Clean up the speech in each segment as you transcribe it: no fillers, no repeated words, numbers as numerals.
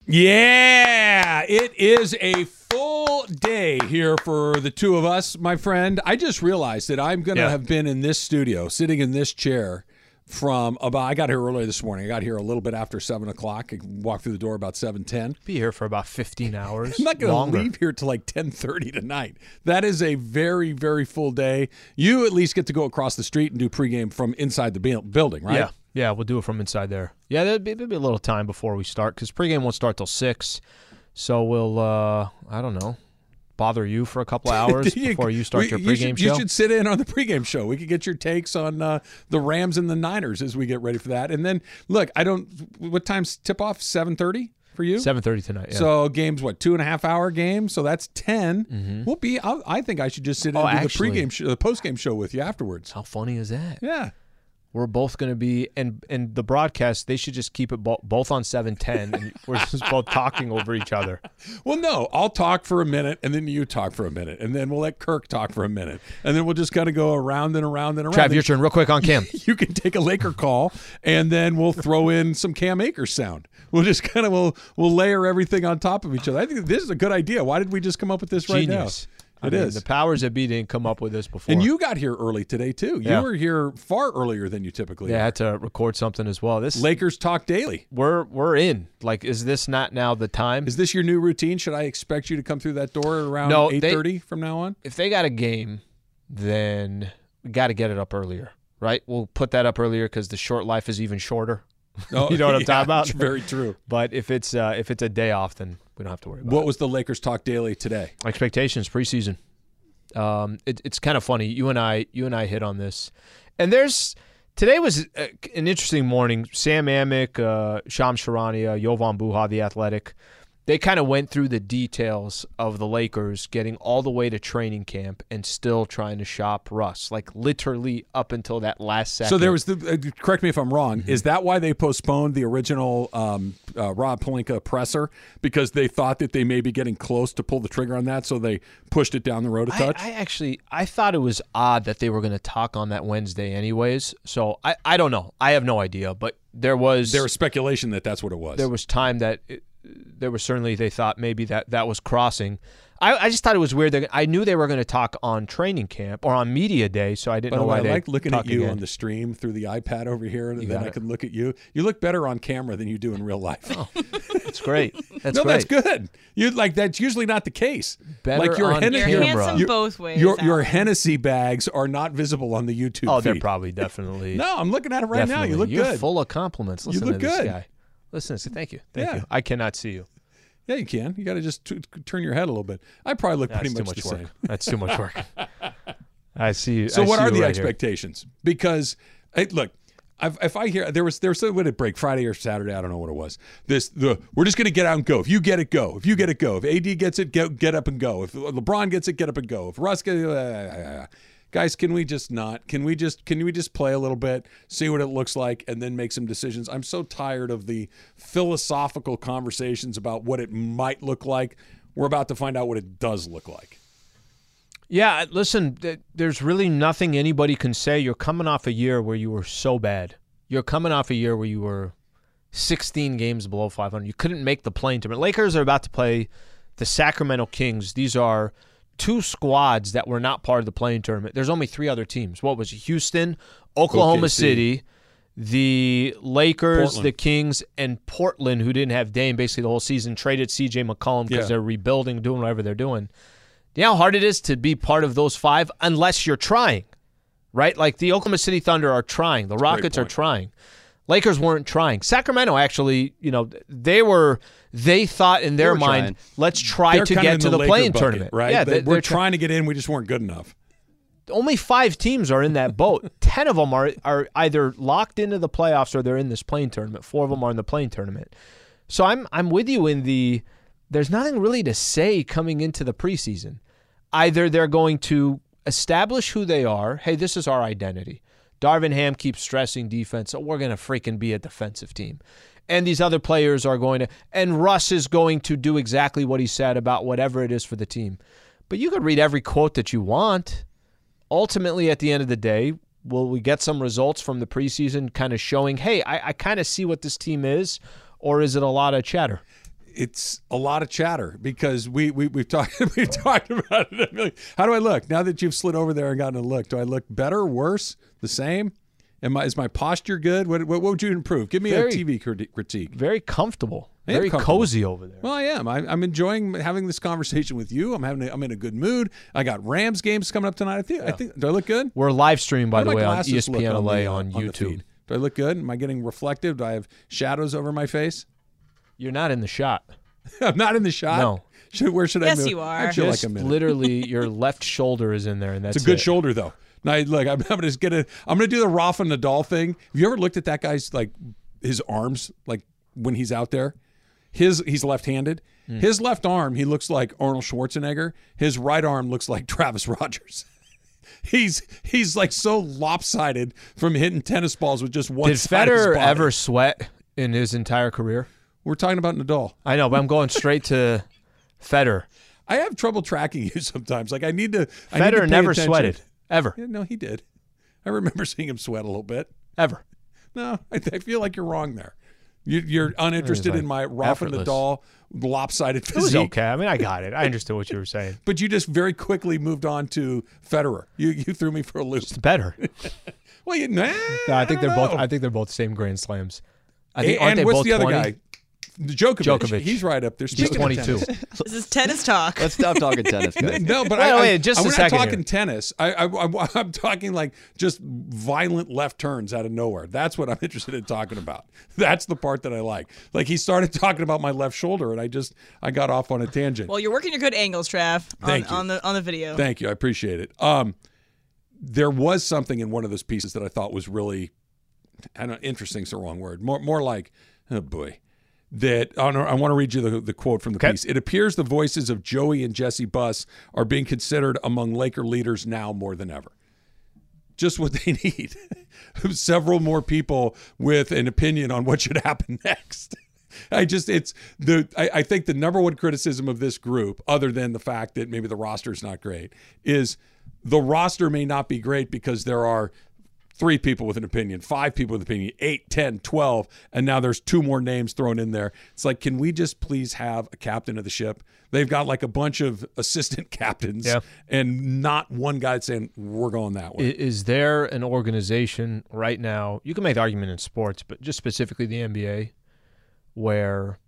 Yeah, it is a full day here for the two of us, my friend. I just realized that I'm going to have been in this studio, sitting in this chair I got here early this morning. I got here a little bit after 7 o'clock. I walked through the door about 7:10. Be here for about 15 hours. I'm not going to leave here till like 10:30 tonight. That is a very, very full day. You at least get to go across the street and do pregame from inside the building, right? Yeah, we'll do it from inside there. Yeah, there'll be a little time before we start because pregame won't start till 6. So we'll, I don't know, bother you for a couple of hours before you start your pregame show? You should sit in on the pregame show. We could get your takes on the Rams and the Niners as we get ready for that. And then, look, what time's tip-off? 7:30 for you? 7:30 tonight, yeah. So game's, 2.5-hour game? So that's 10. Mm-hmm. I think I should just sit in and do the postgame show with you afterwards. How funny is that? Yeah. We're both going to be, and the broadcast, they should just keep it both on 7:10, and we're just both talking over each other. Well, no, I'll talk for a minute, and then you talk for a minute, and then we'll let Kirk talk for a minute, and then we'll just kind of go around and around and around. Trav, your turn real quick on Cam. You can take a Laker call, and then we'll throw in some Cam Akers sound. We'll just kind of, we'll layer everything on top of each other. I think this is a good idea. Why did we just come up with this right now? It is. The powers that be didn't come up with this before. And you got here early today, too. You were here far earlier than you typically are. I had to record something as well. This Lakers Talk Daily. We're in. Like, is this not now the time? Is this your new routine? Should I expect you to come through that door around 8:30 from now on? If they got a game, then we got to get it up earlier, right? We'll put that up earlier because the short life is even shorter. Oh, you know what I'm talking about? Very true. But if it's a day off, then we don't have to worry about it. What was the Lakers Talk Daily today? Expectations, preseason. It's kind of funny. You and I hit on this, and today was an interesting morning. Sam Amick, Shams Charania, Jovan Buha, the Athletic, they kind of went through the details of the Lakers getting all the way to training camp and still trying to shop Russ, like literally up until that last second. So there was correct me if I'm wrong. Mm-hmm. Is that why they postponed the original Rob Pelinka presser? Because they thought that they may be getting close to pull the trigger on that, so they pushed it down the road a touch? I thought it was odd that they were going to talk on that Wednesday anyways. So I don't know. I have no idea, but there was speculation that that's what it was. There was time that there was certainly, they thought maybe that was crossing. I just thought it was weird that I knew they were going to talk on training camp or on media day, so I didn't know why they I like looking at you again. on the stream through the iPad over here, and then I can look at you. You look better on camera than you do in real life. Oh, that's great. That's That's good. That's usually not the case. Better like your on camera. You're handsome both ways. Your Hennessy bags are not visible on the YouTube feed. They're probably definitely. No, I'm looking at it right now. You look You're good. Full of compliments. Listen you look to good. This guy. Listen, thank you. Thank you. I cannot see you. Yeah, you can. You got to just turn your head a little bit. I probably look pretty much the same. That's too much work. I see you. So what are the expectations? Here. Because, look, if I hear there was what did it break Friday or Saturday? I don't know what it was. We're just going to get out and go. If you get it, go. If you get it, go. If AD gets it, get up and go. If LeBron gets it, get up and go. If Russ gets it, guys, can we just not? Can we just play a little bit, see what it looks like, and then make some decisions? I'm so tired of the philosophical conversations about what it might look like. We're about to find out what it does look like. Yeah, listen, there's really nothing anybody can say. You're coming off a year where you were so bad. You're coming off a year where you were 16 games below 500. You couldn't make the play-in tournament. Lakers are about to play the Sacramento Kings. These are two squads that were not part of the play-in tournament. There's only three other teams. What was it? Houston, Oklahoma City, the Lakers, Portland. The Kings, and Portland, who didn't have Dame basically the whole season, traded C.J. McCollum because they're rebuilding, doing whatever they're doing. You know how hard it is to be part of those five unless you're trying, right? Like the Oklahoma City Thunder are trying. The Rockets are trying. Lakers weren't trying. Sacramento actually, they thought in their mind, let's try to get to the play-in tournament. Right? Yeah, we're trying to get in. We just weren't good enough. Only 5 teams are in that boat. 10 of them are either locked into the playoffs or they're in this play-in tournament. 4 of them are in the play-in tournament. So I'm with you in there's nothing really to say coming into the preseason. Either they're going to establish who they are. Hey, this is our identity. Darvin Ham keeps stressing defense, so we're going to freaking be a defensive team. And these other players are going to, and Russ is going to do exactly what he said about whatever it is for the team. But you could read every quote that you want. Ultimately, at the end of the day, will we get some results from the preseason kind of showing, hey, I kind of see what this team is, or is it a lot of chatter? it's a lot of chatter because we've talked about it. How do I look now that you've slid over there and gotten a look? Do I look better, worse, the same? Is my posture good? What would you improve? Give me a TV critique. Very comfortable. Very cozy over there. Well, I am. I'm enjoying having this conversation with you. I'm in a good mood. I got Rams games coming up tonight. I think. Do I look good? We're live streaming, by the way, on glasses look ESPN LA on the YouTube. feed? Do I look good? Am I getting reflective? Do I have shadows over my face? You're not in the shot. I'm not in the shot? No. Where should I move? Yes, you are. I feel Just like I'm in it. literally, your left shoulder is in there, and that's It's a good it. shoulder, though. Now, look, I'm gonna do the Rafa Nadal thing. Have you ever looked at that guy's like his arms, like when he's out there? He's left-handed. His left arm, he looks like Arnold Schwarzenegger. His right arm looks like Travis Rogers. He's like so lopsided from hitting tennis balls with just one Did side of his Federer body. ever sweat in his entire career? We're talking about Nadal. I know, but I'm going straight to Federer. I have trouble tracking you sometimes. Like I need to Federer pay never attention. sweated. Ever. Yeah, no, he did. I remember seeing him sweat a little bit. Ever. No, I feel like you're wrong there. You're uninterested like in my Rafa effortless. Nadal lopsided It was physique. okay. I mean, I got it. I understood what you were saying. But you just very quickly moved on to Federer. You threw me for a loop. It's better. Well, No, I think they're both. I think they're both same Grand Slams. I think, aren't And they what's both the other 20? guy? Djokovic. Djokovic. He's right up there. He's Speaking of 22. tennis. This is tennis talk. Let's stop talking tennis, guys. No, but Wait, just a I'm not second talking here. tennis. I'm talking like just violent left turns out of nowhere. That's what I'm interested in talking about. That's the part that I like. Like he started talking about my left shoulder, and I got off on a tangent. Well, you're working your good angles, Trav, Thank you. on the video. Thank you. I appreciate it. There was something in one of those pieces that I thought was really, I don't know, interesting is the wrong word. More like, oh boy. That I want to read you the quote from the piece. It appears the voices of Joey and Jesse Buss are being considered among Laker leaders now more than ever. Just what they need. Several more people with an opinion on what should happen next. I think the number one criticism of this group, other than the fact that maybe the roster is not great, is the roster may not be great because there are 3 people with an opinion, 5 people with an opinion, 8, 10, 12, and now there's 2 more names thrown in there. It's like, can we just please have a captain of the ship? They've got like a bunch of assistant captains and not one guy saying, we're going that way. Is there an organization right now, you can make the argument in sports, but just specifically the NBA, where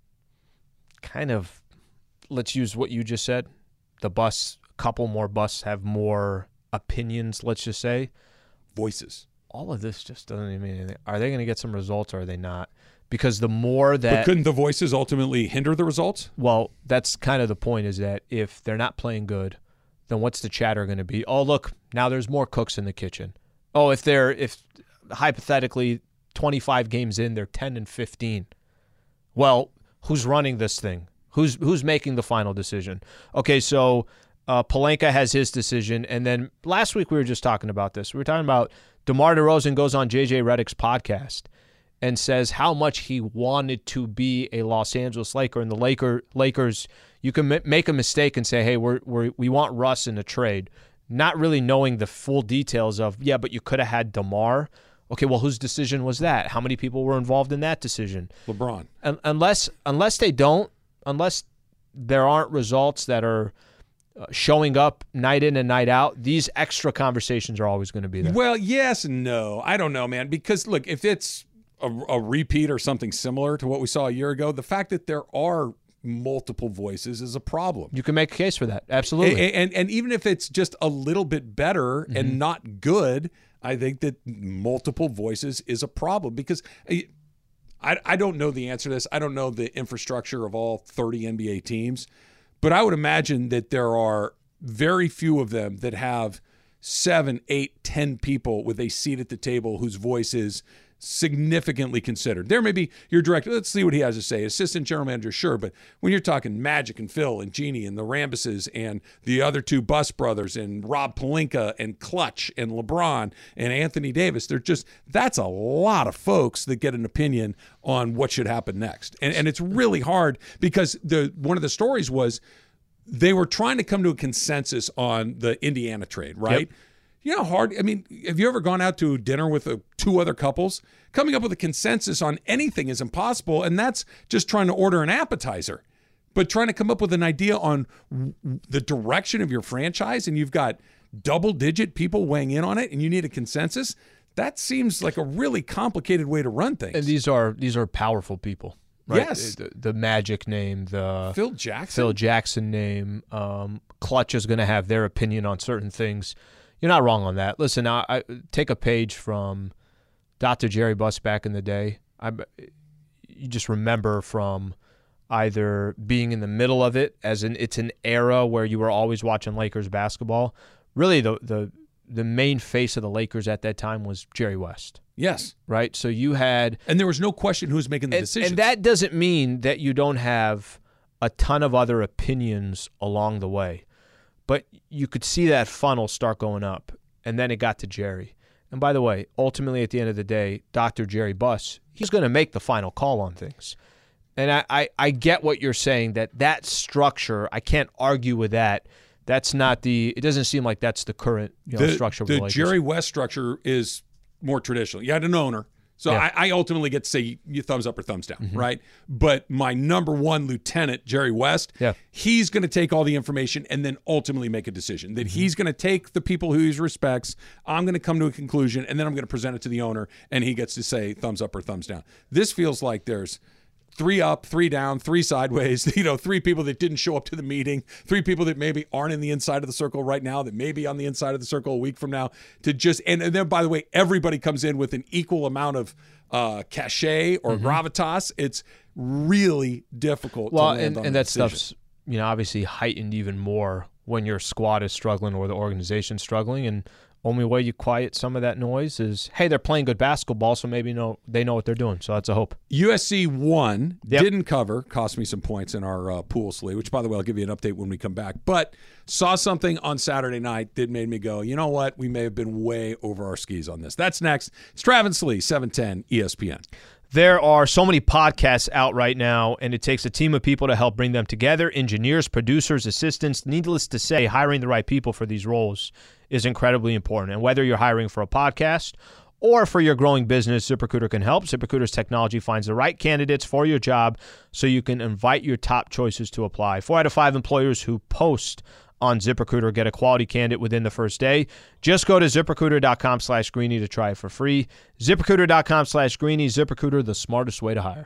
kind of, let's use what you just said, a couple more busts have more opinions, let's just say. Voices. All of this just doesn't even mean anything. Are they going to get some results or are they not? Because the more that... But couldn't the voices ultimately hinder the results? Well, that's kind of the point, is that if they're not playing good, then what's the chatter going to be? Oh, look, now there's more cooks in the kitchen. Oh, if hypothetically 25 games in, they're 10-15. Well, who's running this thing? Who's making the final decision? Okay, so Pelinka has his decision, and then last week we were just talking about this. We were talking about DeMar DeRozan goes on JJ Redick's podcast and says how much he wanted to be a Los Angeles Laker, and the Lakers, you can make a mistake and say, hey, we want Russ in a trade, not really knowing the full details of, yeah, but you could have had DeMar. Okay, well, whose decision was that? How many people were involved in that decision? LeBron. Unless there aren't results that are showing up night in and night out, these extra conversations are always going to be there. Well, yes and no. I don't know, man. Because, look, if it's a repeat or something similar to what we saw a year ago, the fact that there are multiple voices is a problem. You can make a case for that. Absolutely. And even if it's just a little bit better and not good, I think that multiple voices is a problem because I don't know the answer to this. I don't know the infrastructure of all 30 NBA teams, but I would imagine that there are very few of them that have 7, 8, 10 people with a seat at the table whose voice is significantly considered. There may be your director, let's see what he has to say. Assistant general manager, sure, but when you're talking Magic and Phil and Jeannie and the Rambuses and the other 2 Buss brothers and Rob Pelinka and Clutch and LeBron and Anthony Davis, that's a lot of folks that get an opinion on what should happen next. And it's really hard because one of the stories was they were trying to come to a consensus on the Indiana trade, right? Yep. You know how hard, I mean, have you ever gone out to dinner with 2 other couples? Coming up with a consensus on anything is impossible, and that's just trying to order an appetizer. but trying to come up with an idea on the direction of your franchise, and you've got double-digit people weighing in on it, and you need a consensus, that seems like a really complicated way to run things. And these are powerful people. Right? Yes. The Magic name, the Phil Jackson name. Clutch is going to have their opinion on certain things. You're not wrong on that. Listen, I take a page from Dr. Jerry Buss back in the day. You just remember from either being in the middle of it, as in it's an era where you were always watching Lakers basketball. Really, the main face of the Lakers at that time was Jerry West. Yes. Right? So you had... And there was no question who was making the decisions. And that doesn't mean that you don't have a ton of other opinions along the way. But you could see that funnel start going up, and then it got to Jerry. And by the way, ultimately at the end of the day, Dr. Jerry Buss, he's going to make the final call on things. And I get what you're saying, that structure, I can't argue with that. That's not it doesn't seem like that's the current structure of the Lakers. The Jerry West structure is more traditional. You had an owner. So yeah. I ultimately get to say you thumbs up or thumbs down, right? But my number one lieutenant, Jerry West, he's going to take all the information and then ultimately make a decision. That he's going to take the people who he respects, I'm going to come to a conclusion, and then I'm going to present it to the owner, and he gets to say thumbs up or thumbs down. This feels like there's 3 up, 3 down, 3 sideways, 3 people that didn't show up to the meeting, 3 people that maybe aren't in the inside of the circle right now, that may be on the inside of the circle a week from now, and then, by the way, everybody comes in with an equal amount of cachet or gravitas. It's really difficult to land on and that decision. Stuff's obviously heightened even more when your squad is struggling or the organization's struggling, and only way you quiet some of that noise is, hey, they're playing good basketball, so maybe they know what they're doing. So that's a hope. USC won, didn't cover, cost me some points in our pool sleeve, which, by the way, I'll give you an update when we come back. But saw something on Saturday night that made me go, you know what? We may have been way over our skis on this. That's next. It's Travis Lee, 710 ESPN. There are so many podcasts out right now, and it takes a team of people to help bring them together. Engineers, producers, assistants. Needless to say, hiring the right people for these roles is incredibly important. And whether you're hiring for a podcast or for your growing business, ZipRecruiter can help. ZipRecruiter's technology finds the right candidates for your job so you can invite your top choices to apply. 4 out of 5 employers who post on ZipRecruiter get a quality candidate within the first day. Just go to ZipRecruiter.com/Greeny to try it for free. ZipRecruiter.com/Greeny. ZipRecruiter, the smartest way to hire.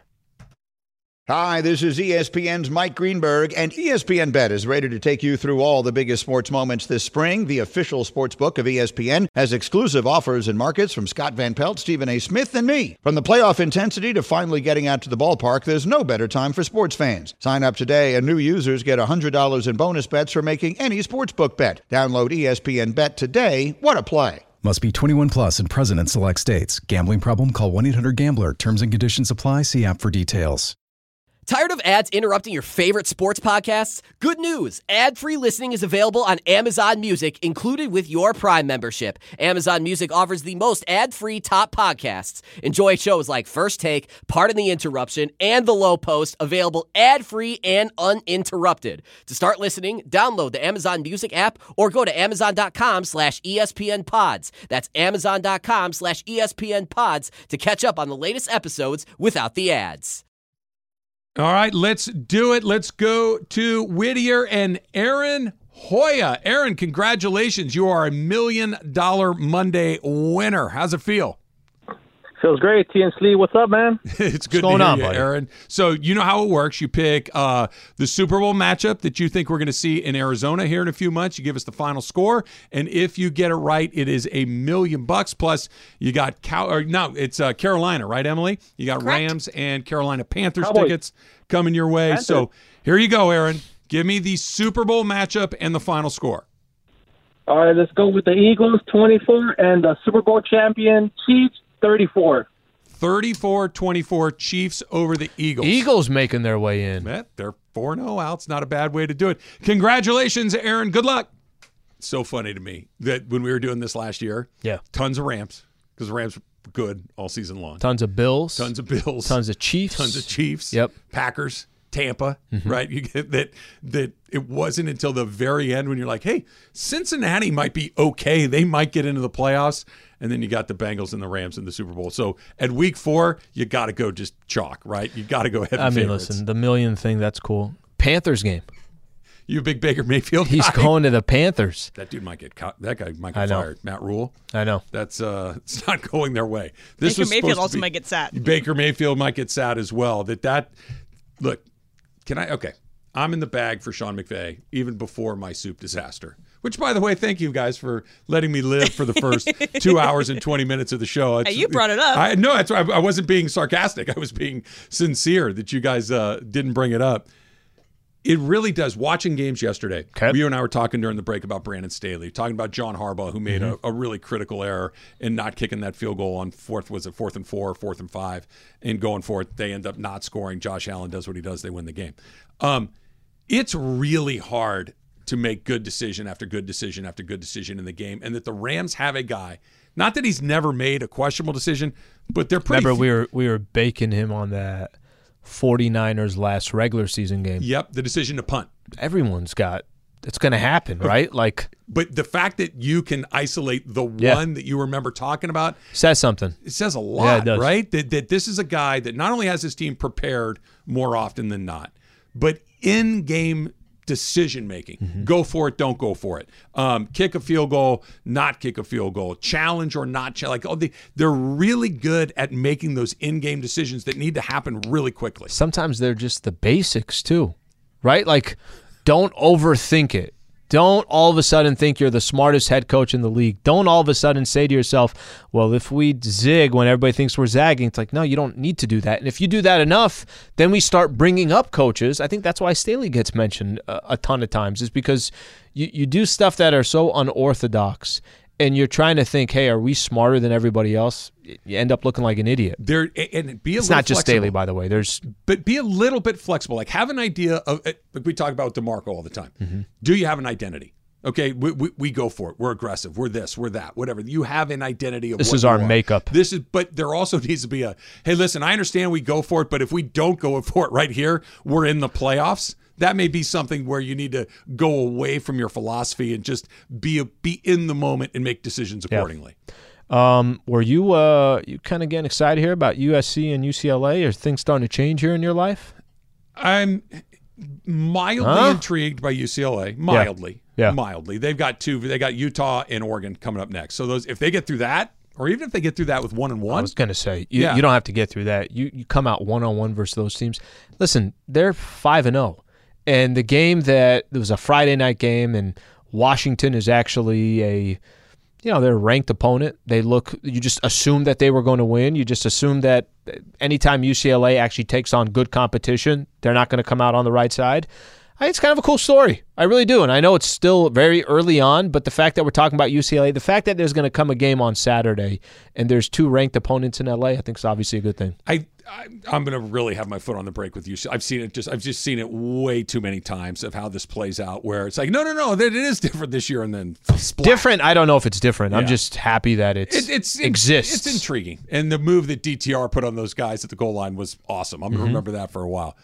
Hi, this is ESPN's Mike Greenberg, and ESPN Bet is ready to take you through all the biggest sports moments this spring. The official sports book of ESPN has exclusive offers and markets from Scott Van Pelt, Stephen A. Smith, and me. From the playoff intensity to finally getting out to the ballpark, there's no better time for sports fans. Sign up today, and new users get $100 in bonus bets for making any sportsbook bet. Download ESPN Bet today. What a play. Must be 21 plus and present in select states. Gambling problem? Call 1-800-GAMBLER. Terms and conditions apply. See app for details. Tired of ads interrupting your favorite sports podcasts? Good news! Ad-free listening is available on Amazon Music, included with your Prime membership. Amazon Music offers the most ad-free top podcasts. Enjoy shows like First Take, Pardon the Interruption, and The Low Post, available ad-free and uninterrupted. To start listening, download the Amazon Music app or go to amazon.com/ESPN Pods. That's amazon.com/ESPN Pods to catch up on the latest episodes without the ads. All right, let's do it. Let's go to Whittier and Aaron Hoya. Aaron, congratulations. You are a $1 Million Monday winner. How's it feel? Feels great. T and Slee, what's up, man? It's good to hear you, Aaron. So you know how it works. You pick the Super Bowl matchup that you think we're going to see in Arizona here in a few months. You give us the final score, and if you get it right, it is $1 million. Plus, you got Carolina, right, Emily? You got Correct. Rams and Carolina Panthers Cowboys. tickets coming your way. Panthers. So here you go, Aaron. Give me the Super Bowl matchup and the final score. All right, let's go with the Eagles, 24, and the Super Bowl champion Chiefs, 34. 34-24 Chiefs over the Eagles. Eagles making their way in. They're 4-0 out. It's not a bad way to do it. Congratulations, Aaron. Good luck. It's so funny to me that when we were doing this last year, tons of Rams, because the Rams were good all season long. Tons of Bills. Tons of Bills. Tons of Chiefs. Yep. Packers. Tampa, right? You get that it wasn't until the very end when you're like, hey, Cincinnati might be okay. They might get into the playoffs. And then you got the Bengals and the Rams in the Super Bowl. So at week 4, you got to go just chalk, right? You got to go ahead and listen, the million thing, that's cool. Panthers game. You a big Baker Mayfield He's guy? going to the Panthers. That dude might get caught. That guy might get fired. Matt Rule. I know. That's it's not going their way. This Baker was Mayfield supposed also to be, might get sat. Baker Mayfield might get sat as well. Look, okay. I'm in the bag for Sean McVay even before my soup disaster. Which, by the way, thank you guys for letting me live for the first 2 hours and 20 minutes of the show. Hey, you brought it up. No, that's right. I wasn't being sarcastic. I was being sincere that you guys didn't bring it up. It really does. Watching games yesterday, you and I were talking during the break about Brandon Staley, talking about John Harbaugh, who made a really critical error in not kicking that field goal on 4th and 4, 4th and 5, and going for it. They end up not scoring. Josh Allen does what he does. They win the game. It's really hard to make good decision after good decision after good decision in the game, and that the Rams have a guy, not that he's never made a questionable decision, but they're pretty. Remember, we were baking him on that 49ers last regular season game. Yep, the decision to punt. Everyone's got it's going to happen, right? But the fact that you can isolate the one that you remember talking about says something. It says a lot, yeah, it does. Right? That this is a guy that not only has his team prepared more often than not, but in-game decision making. Go for it, don't go for it. Kick a field goal, not kick a field goal. Challenge or not challenge. They're really good at making those in-game decisions that need to happen really quickly. Sometimes they're just the basics too, right? Don't overthink it. Don't all of a sudden think you're the smartest head coach in the league. Don't all of a sudden say to yourself, well, if we zig when everybody thinks we're zagging, it's no, you don't need to do that. And if you do that enough, then we start bringing up coaches. I think that's why Staley gets mentioned a ton of times, is because you do stuff that are so unorthodox and you're trying to think, hey, are we smarter than everybody else? You end up looking like an idiot. It's not just Staley, by the way. But be a little bit flexible. Have an idea of, we talk about DeMarco all the time. Do you have an identity? Okay, we go for it. We're aggressive. We're this. We're that. Whatever. You have an identity of. This what is you our are. makeup. But there also needs to be hey, listen. I understand we go for it, but if we don't go for it right here, we're in the playoffs. That may be something where you need to go away from your philosophy and just be in the moment and make decisions accordingly. Were you kind of getting excited here about USC and UCLA? Are things starting to change here in your life? I'm mildly intrigued by UCLA. Mildly. They've got two. They got Utah and Oregon coming up next. So if they get through that, or even if they get through that with 1-1. I was going to say, you don't have to get through that. You come out 1-on-1 versus those teams. Listen, they're 5-0. And the game there was a Friday night game, and Washington is actually they're a ranked opponent. You just assume that they were going to win. You just assume that anytime UCLA actually takes on good competition, they're not going to come out on the right side. I think it's kind of a cool story. I really do. And I know it's still very early on, but the fact that we're talking about UCLA, the fact that there's going to come a game on Saturday and there's two ranked opponents in LA, I think is obviously a good thing. I'm going to really have my foot on the brake with UCLA. I've just seen it way too many times of how this plays out, where it's no, it is different this year, and then splat. Different? I don't know if it's different. Yeah. I'm just happy that it exists. It's intriguing. And the move that DTR put on those guys at the goal line was awesome. I'm going to remember that for a while.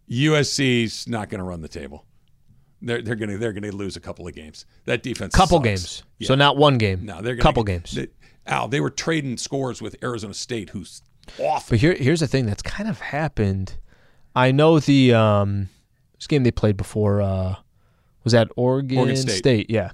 USC's not going to run the table. They're going to lose a couple of games. That defense couple sucks. Games. Yeah. So not one game. No, they're couple games. They were trading scores with Arizona State, who's awful. But here's the thing that's kind of happened. I know the this game they played before was at Oregon State. Yeah.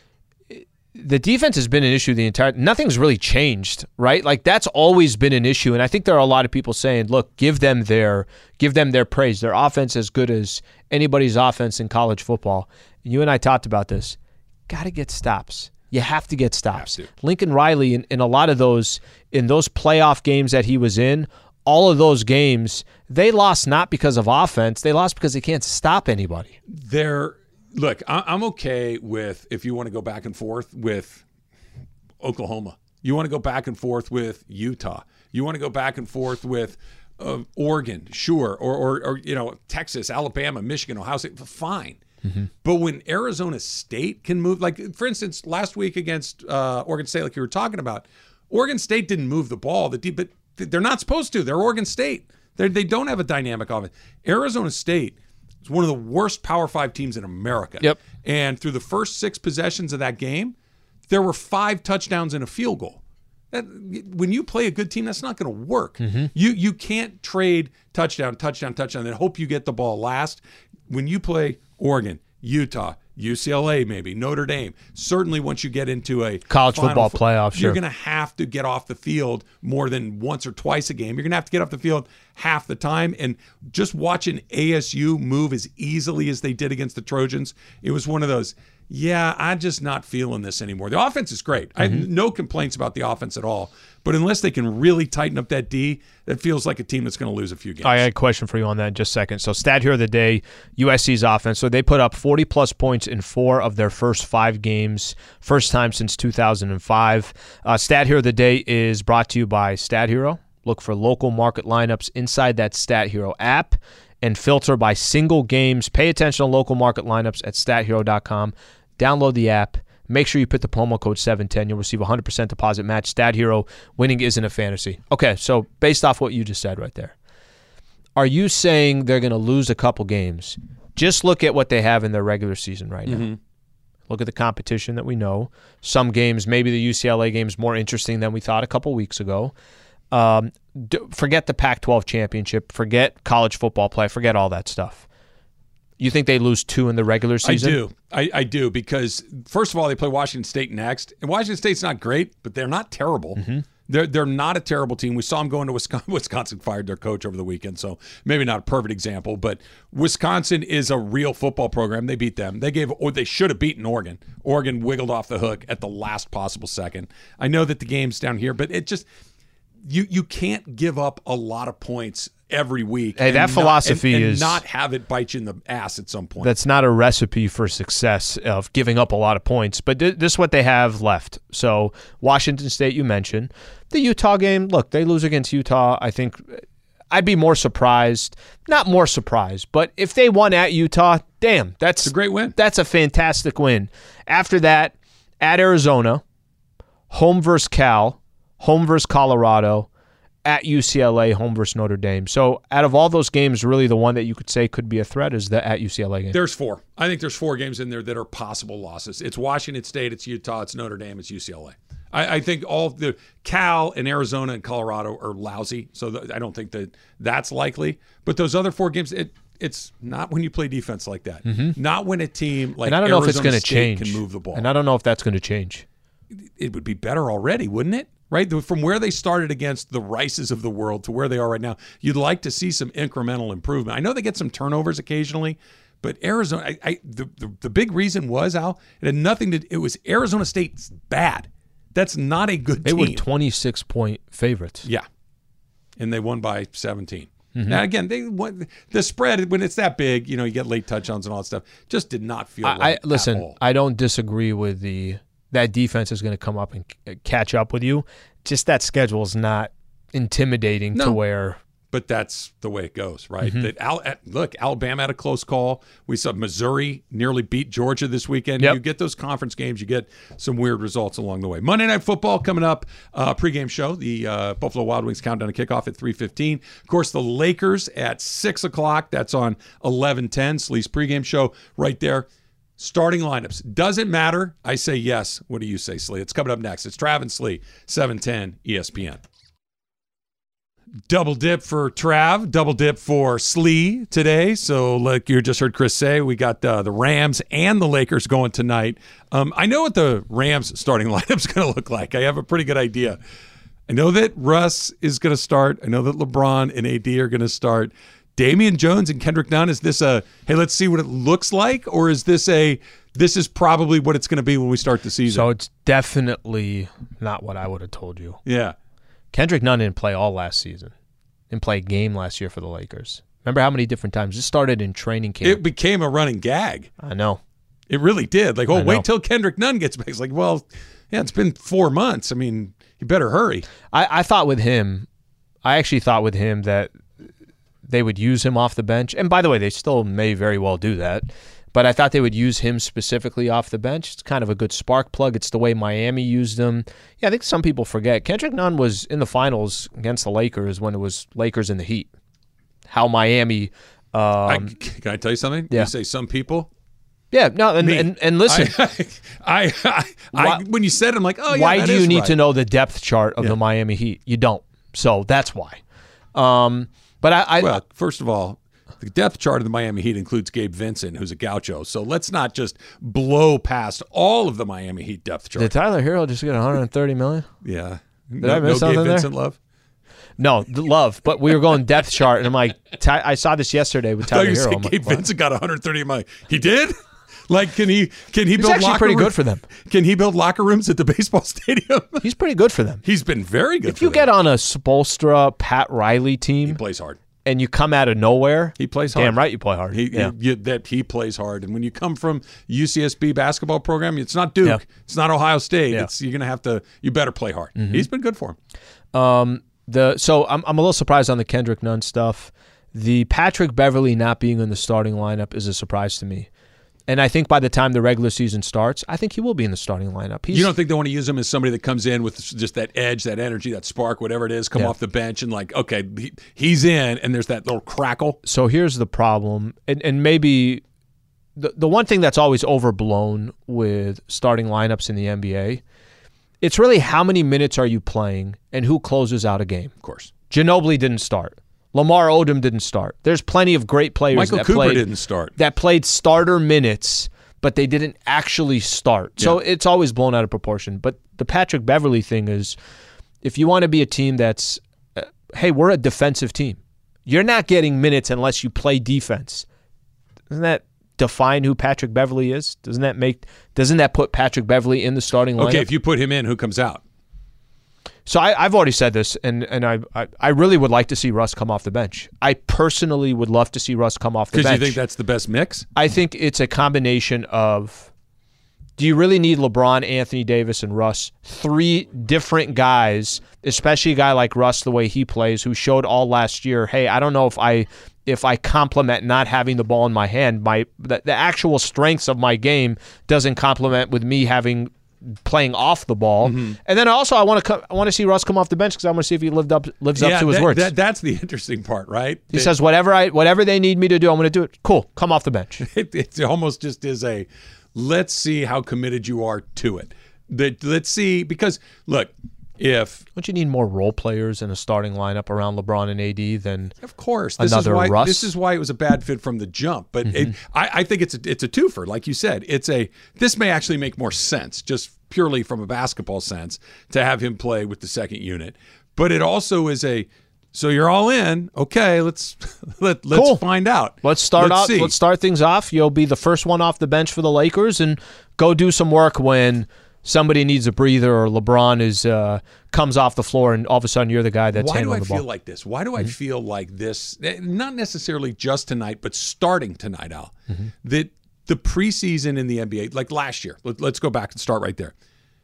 The defense has been an issue the entire. Nothing's really changed, right? That's always been an issue, and I think there are a lot of people saying, "Look, give them their praise. Their offense is as good as anybody's offense in college football." And you and I talked about this. Got to get stops. You have to get stops. Lincoln Riley, in a lot of those playoff games that he was in, all of those games they lost not because of offense. They lost because they can't stop anybody. Look, I'm okay with if you want to go back and forth with Oklahoma. You want to go back and forth with Utah. You want to go back and forth with Oregon, sure, or Texas, Alabama, Michigan, Ohio State, fine. But when Arizona State can move, for instance, last week against Oregon State, like you were talking about, Oregon State didn't move the ball, but they're not supposed to. They're Oregon State. They don't have a dynamic offense. Arizona State is one of the worst Power 5 teams in America. Yep. And through the first 6 possessions of that game, there were 5 touchdowns and a field goal. when you play a good team, that's not going to work. You can't trade touchdown, and then hope you get the ball last. When you play Oregon, Utah, UCLA, maybe Notre Dame, certainly once you get into a college football playoff, you're going to have to get off the field more than once or twice a game. You're going to have to get off the field half the time. And just watching ASU move as easily as they did against the Trojans, it was one of those, I'm just not feeling this anymore. The offense is great. I have no complaints about the offense at all. But unless they can really tighten up that D, that feels like a team that's going to lose a few games. I had a question for you on that in just a second. So stat here of the day, USC's offense. So they put up 40-plus points in 4 of their first 5 games, first time since 2005. Stat here of the day is brought to you by Stat Hero. Look for local market lineups inside that Stat Hero app and filter by single games. Pay attention to local market lineups at stathero.com. Download the app. Make sure you put the promo code 710. You'll receive 100% deposit match. Stat Hero, winning isn't a fantasy. Okay, so based off what you just said right there, are you saying they're going to lose a couple games? Just look at what they have in their regular season right now. Look at the competition that we know. Some games, maybe the UCLA game's more interesting than we thought a couple weeks ago. Forget the Pac-12 championship. Forget college football play. Forget all that stuff. You think they lose 2 in the regular season? I do because, first of all, they play Washington State next. And Washington State's not great, but they're not terrible. They're not a terrible team. We saw them going to Wisconsin. Wisconsin fired their coach over the weekend, so maybe not a perfect example. But Wisconsin is a real football program. They beat them. They should have beaten Oregon. Oregon wiggled off the hook at the last possible second. I know that the game's down here, but it just you can't give up a lot of points every week. Hey, that philosophy is not have it bite you in the ass at some point. That's not a recipe for success of giving up a lot of points, but this is what they have left. So Washington State, you mentioned. The Utah game, look, they lose against Utah. I think I'd be more surprised. Not more surprised, but if they won at Utah, damn, that's a great win. That's a fantastic win. After that, at Arizona, home versus Cal, home versus Colorado, at UCLA, home versus Notre Dame. So out of all those games, really the one that you could say could be a threat is the at UCLA game. There's 4. I think there's 4 games in there that are possible losses. It's Washington State, it's Utah, it's Notre Dame, it's UCLA. I think all the Cal and Arizona and Colorado are lousy, so I don't think that's likely. But those other 4 games, it's not when you play defense like that. Not when a team like and I don't Arizona know if it's gonna State change. Can move the ball. And I don't know if that's going to change. It would be better already, wouldn't it? Right? From where they started against the Rices of the world to where they are right now, you'd like to see some incremental improvement. I know they get some turnovers occasionally, but Arizona, the big reason was, Al, it had nothing to, it was Arizona State's bad. That's not a good team. They were 26-point favorites. Yeah. And they won by 17. Now, again, the spread, when it's that big, you get late touchdowns and all that stuff, just did not feel right listen, at all. I don't disagree with that defense is going to come up and catch up with you. Just that schedule is not intimidating to where. But that's the way it goes, right? Look, Alabama had a close call. We saw Missouri nearly beat Georgia this weekend. Yep. You get those conference games, you get some weird results along the way. Monday Night Football coming up, pregame show. The Buffalo Wild Wings countdown to kickoff at 3:15. Of course, the Lakers at 6 o'clock. That's on 11:10. Slee's pregame show right there. Starting lineups. Does it matter? I say yes. What do you say, Slee? It's coming up next. It's Trav and Slee, 710 ESPN. Double dip for Trav, double dip for Slee today. So like you just heard Chris say, we got the Rams and the Lakers going tonight. I know what the Rams starting lineup's going to look like. I have a pretty good idea. I know that Russ is going to start. I know that LeBron and AD are going to start. Damian Jones and Kendrick Nunn, is this a, hey, let's see what it looks like? Or is this this is probably what it's going to be when we start the season? So it's definitely not what I would have told you. Yeah. Kendrick Nunn didn't play all last season. Didn't play a game last year for the Lakers. Remember how many different times? This started in training camp. It became a running gag. I know. It really did. Like, wait till Kendrick Nunn gets back. It's like, well, yeah, it's been 4 months. I mean, you better hurry. I actually thought with him that they would use him off the bench. And by the way, they still may very well do that. But I thought they would use him specifically off the bench. It's kind of a good spark plug. It's the way Miami used him. Yeah, I think some people forget. Kendrick Nunn was in the finals against the Lakers when it was Lakers in the Heat. How Miami... can I tell you something? Yeah. You say some people, Yeah, no, and listen, when you said it, I'm like, oh yeah. Why that do you is need right. to know the depth chart of the Miami Heat? You don't. So that's why. But well, first of all, the depth chart of the Miami Heat includes Gabe Vincent, who's a gaucho. So let's not just blow past all of the Miami Heat depth chart. Did Tyler Hero just get $130 million? Yeah. Did I miss something Gabe there? Vincent love? No, Love. But we were going depth chart, and I'm like, I saw this yesterday with I thought Tyler you Hero. said I'm like, Gabe what? Vincent got 130 million. He did? Like, can he He's build actually locker pretty rooms? good for them. Can he build locker rooms at the baseball stadium? He's pretty good for them. He's been very good. If you get on a Spoelstra, Pat Riley team, he plays hard. and you come out of nowhere, He plays hard. damn right you play hard. He plays hard. And when you come from UCSB basketball program, it's not Duke, it's not Ohio State. Yeah. You're gonna have to. You better play hard. He's been good for him. So I'm a little surprised on the Kendrick Nunn stuff. The Patrick Beverley not being in the starting lineup is a surprise to me. And I think by the time the regular season starts, I think he will be in the starting lineup. You don't think they want to use him as somebody that comes in with just that edge, that energy, that spark, whatever it is, come off the bench and like, okay, he's in, and there's that little crackle? So here's the problem, and maybe the one thing that's always overblown with starting lineups in the NBA, it's really how many minutes are you playing and who closes out a game. Of course. Ginobili didn't start. Lamar Odom didn't start. There's plenty of great players Michael Cooper didn't start. That played starter minutes, but they didn't actually start. So it's always blown out of proportion. But the Patrick Beverley thing is, if you want to be a team that's, hey, we're a defensive team. You're not getting minutes unless you play defense. Doesn't that define who Patrick Beverley is? Doesn't that put Patrick Beverley in the starting lineup? Okay, if you put him in, who comes out? So I've already said this, and I really would like to see Russ come off the bench. I personally would love to see Russ come off the bench. Because you think that's the best mix? I think it's a combination of, do you really need LeBron, Anthony Davis, and Russ? Three different guys, especially a guy like Russ, the way he plays, who showed all last year, hey, I don't know if I complement not having the ball in my hand, the actual strengths of my game doesn't complement with me playing off the ball. And then also I want to see Russ come off the bench because I want to see if he lives up to his words. That's the interesting part, right? He says whatever they need me to do, I'm going to do it. Cool, come off the bench. It almost just is a let's see how committed you are to it. Let's see, because look, don't you need more role players in a starting lineup around LeBron and AD than of course another Russ? This is why it was a bad fit from the jump. But I think it's a twofer, like you said. This may actually make more sense just purely from a basketball sense to have him play with the second unit. But it also is so you're all in. Okay, let's Cool. find out. Let's start things off. You'll be the first one off the bench for the Lakers, and go do some work when somebody needs a breather or LeBron comes off the floor, and all of a sudden you're the guy that's handling the ball. Why do I feel like this? Why do I feel like this? Not necessarily just tonight, but starting tonight, Al. That the preseason in the NBA, like last year, let's go back and start right there.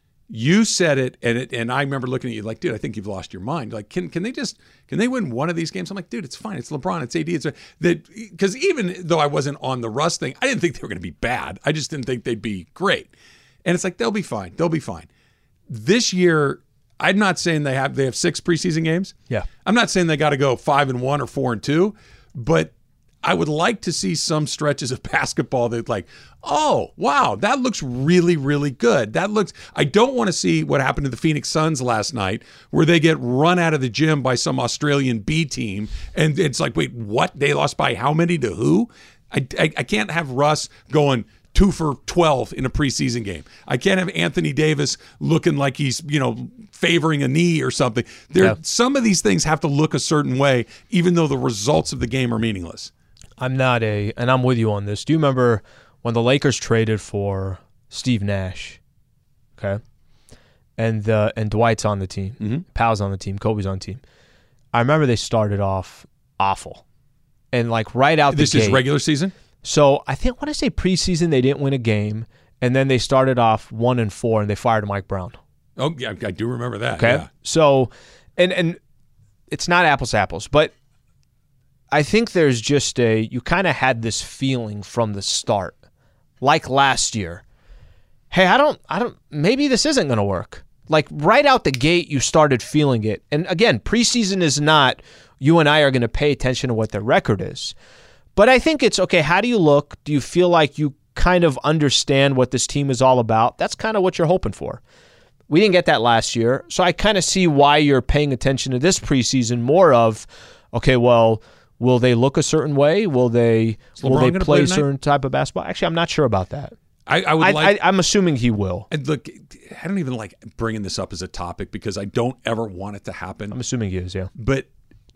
You said it, and I remember looking at you like, dude, I think you've lost your mind. Like, can they win one of these games? I'm like, dude, it's fine. It's LeBron. It's AD. Because even though I wasn't on the Russ thing, I didn't think they were going to be bad. I just didn't think they'd be great. And it's like, they'll be fine. They'll be fine. This year, I'm not saying they have 6 preseason games. Yeah. I'm not saying they got to go 5-1 or 4-2, but I would like to see some stretches of basketball that like, oh, wow, that looks really, really good. I don't want to see what happened to the Phoenix Suns last night where they get run out of the gym by some Australian B team. And it's like, wait, what? They lost by how many to who? I can't have Russ going 2 for 12 in a preseason game. I can't have Anthony Davis looking like he's, favoring a knee or something. Some of these things have to look a certain way, even though the results of the game are meaningless. And I'm with you on this. Do you remember when the Lakers traded for Steve Nash? Okay. And Dwight's on the team. Powell's on the team. Kobe's on the team. I remember they started off awful. And like right out the gate. This is regular season? So I want to say preseason they didn't win a game, and then they started off 1-4 and they fired Mike Brown. Oh yeah, I do remember that. Okay. Yeah. So and it's not apples to apples, but I think there's just you kind of had this feeling from the start, like last year. Hey, I don't maybe this isn't going to work. Like right out the gate, you started feeling it. And again, preseason is not you and I are going to pay attention to what their record is. But I think it's okay. How do you look? Do you feel like you kind of understand what this team is all about, that's kind of what you're hoping for. We didn't get that last year, so I kind of see why you're paying attention to this preseason more of, okay, well, will they look a certain way? Will they play a certain type of basketball? Actually, I'm not sure about that. I'm assuming he will. And look, I don't even like bringing this up as a topic because I don't ever want it to happen. I'm assuming he is, yeah. But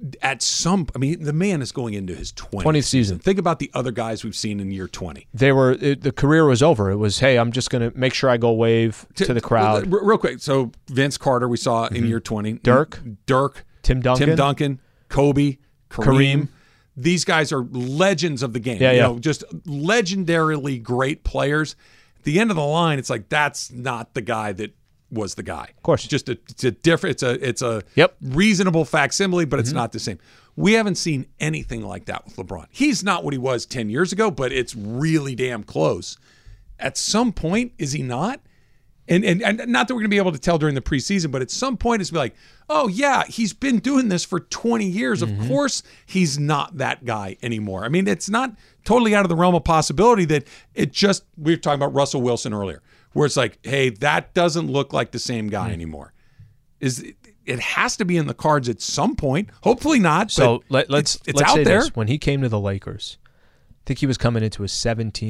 the man is going into his 20th season. Think about the other guys we've seen in year 20. The career was over. It was, hey, I'm just going to make sure I go wave to the crowd. Real quick. So Vince Carter, we saw in year 20. Dirk, Tim Duncan, Kobe, Kareem. These guys are legends of the game. Yeah. Just legendarily great players. At the end of the line, it's like that's not the guy that was the guy. Of course. It's a different. It's a reasonable facsimile, but it's not the same. We haven't seen anything like that with LeBron. He's not what he was 10 years ago, but it's really damn close. At some point, is he not? And not that we're going to be able to tell during the preseason, but at some point it's be like, oh, yeah, he's been doing this for 20 years. Of course he's not that guy anymore. I mean, it's not totally out of the realm of possibility that we were talking about Russell Wilson earlier, where it's like, hey, that doesn't look like the same guy anymore. It has to be in the cards at some point. Hopefully not, so but let's out say there. This. When he came to the Lakers, I think he was coming into his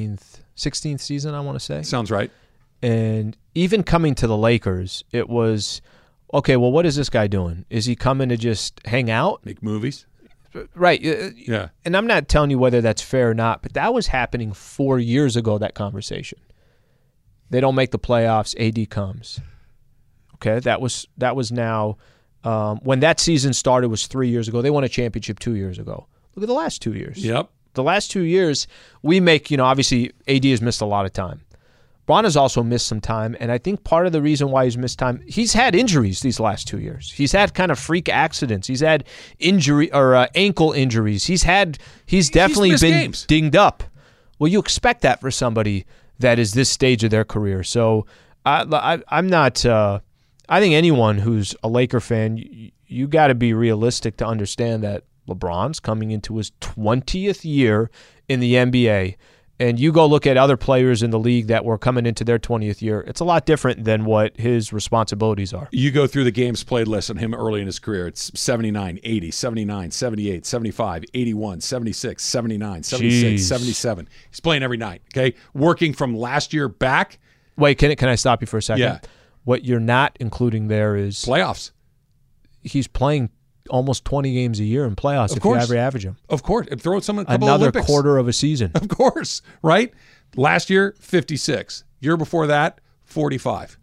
16th season, I want to say. Sounds right. And even coming to the Lakers, it was, okay, well, what is this guy doing? Is he coming to just hang out? Make movies? Right. Yeah. And I'm not telling you whether that's fair or not, but that was happening 4 years ago, that conversation. They don't make the playoffs, AD comes. Okay, that was now, when that season started was 3 years ago. They won a championship 2 years ago. Look at the last 2 years. Yep. The last 2 years, we make, obviously AD has missed a lot of time. Braun has also missed some time, and I think part of the reason why he's missed time, he's had injuries these last 2 years. He's had kind of freak accidents. He's had ankle injuries. He's definitely been games. Dinged up. Well, you expect that for somebody that is this stage of their career. So I'm not. I think anyone who's a Laker fan, you got to be realistic to understand that LeBron's coming into his 20th year in the NBA. And you go look at other players in the league that were coming into their 20th year, it's a lot different than what his responsibilities are. You go through the games played list on him early in his career. It's 79, 80, 79, 78, 75, 81, 76, 79, 76, 77. He's playing every night, okay? Working from last year back. Wait, can I stop you for a second? Yeah. What you're not including there is playoffs. He's playing almost 20 games a year in playoffs if you average him. Of course. And throw someone a couple Another Olympics. Quarter of a season. Of course, right? Last year, 56. Year before that, 45.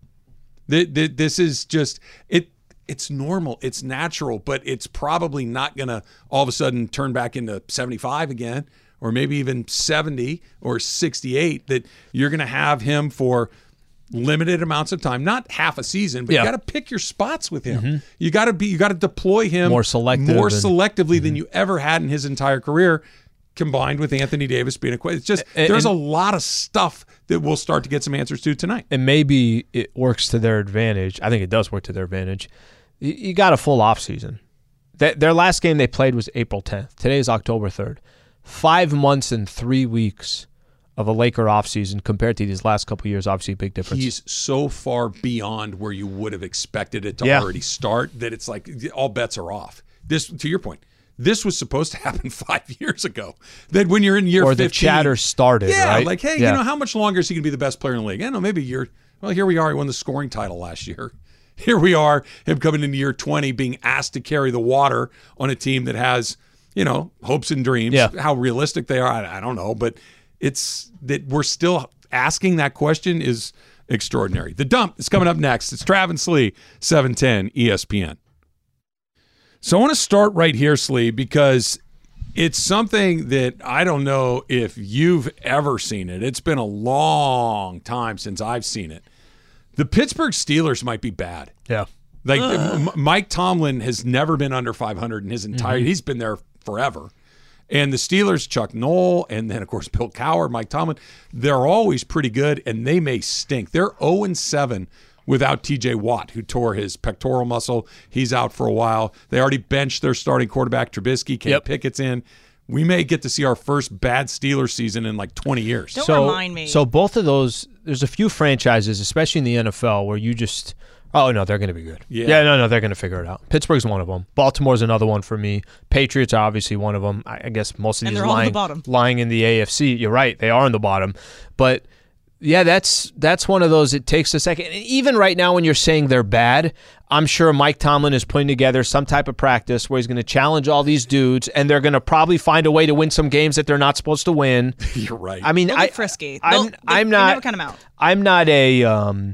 This is just it's normal, it's natural, but it's probably not going to all of a sudden turn back into 75 again, or maybe even 70 or 68, that you're going to have him for limited amounts of time, not half a season, but you got to pick your spots with him. You got to deploy him more selectively than you ever had in his entire career, combined with Anthony Davis being a it's just there's a lot of stuff that we'll start to get some answers to tonight. And maybe it works to their advantage. I think it does work to their advantage. You got a full off season. Their last game they played was April 10th. Today is October 3rd. 5 months and 3 weeks of a Laker offseason compared to these last couple of years, obviously a big difference. He's so far beyond where you would have expected it to already start that it's like all bets are off. This, to your point, this was supposed to happen 5 years ago. That when you're in year 15. Or the chatter started, right? Like, hey, how much longer is he going to be the best player in the league? I don't know, maybe here we are. He won the scoring title last year. Here we are, him coming into year 20, being asked to carry the water on a team that has, hopes and dreams. Yeah. How realistic they are, I don't know, but it's that we're still asking that question is extraordinary. The Dump is coming up next. It's Travis Slee, 710 ESPN. So I want to start right here, Slee, because it's something that I don't know if you've ever seen it. It's been a long time since I've seen it. The Pittsburgh Steelers might be bad. Yeah. Like Mike Tomlin has never been under 500 in his entire he's been there forever. And the Steelers, Chuck Noll, and then, of course, Bill Cowher, Mike Tomlin, they're always pretty good, and they may stink. They're 0-7 without T.J. Watt, who tore his pectoral muscle. He's out for a while. They already benched their starting quarterback, Trubisky. Kenny Pickett's in. we may get to see our first bad Steelers season in like 20 years. Don't remind me. So both of those, there's a few franchises, especially in the NFL, where you just, oh, no, they're going to be good. Yeah. No, they're going to figure it out. Pittsburgh's one of them. Baltimore's another one for me. Patriots are obviously one of them. I guess most of And these they're all on the bottom. lying in the AFC. You're right. They are on the bottom. But, yeah, that's one of those, it takes a second. And even right now when you're saying they're bad, I'm sure Mike Tomlin is putting together some type of practice where he's going to challenge all these dudes, and they're going to probably find a way to win some games that they're not supposed to win. You're right. I mean, They'll be frisky. I'm They not. never cut 'em out. I'm not a.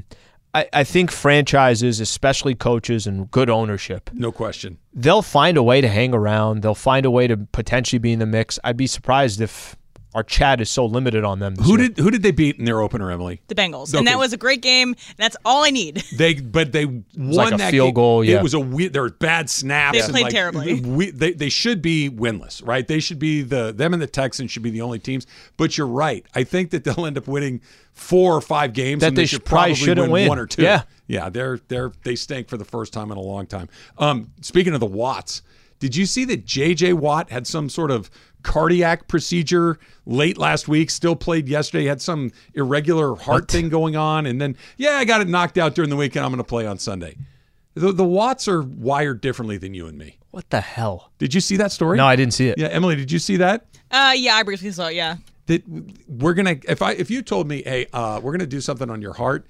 I think franchises, especially coaches and good ownership, No question. they'll find a way to hang around. They'll find a way to potentially be in the mix. I'd be surprised if our chat is so limited on them. Who did they beat in their opener, Emily? The Bengals. Okay. And that was a great game. That's all I need. They won like a that field game. goal, yeah. It was there were bad snaps. They and played terribly. They should be winless, right? They should be them and the Texans should be the only teams. But you're right. I think that they'll end up winning 4 or 5 games That and they they should probably probably shouldn't win. 1 or 2. Yeah. They stink for the first time in a long time. Speaking of the Watts, did you see that J.J. Watt had some sort of cardiac procedure late last week, still played yesterday, had some irregular heart thing going on, and then, I got it knocked out during the weekend, I'm going to play on Sunday. The Watts are wired differently than you and me. What the hell? Did you see that story? No, I didn't see it. Yeah, Emily, did you see that? Yeah, I briefly saw it, yeah. That we're going to, if you told me, hey, we're going to do something on your heart,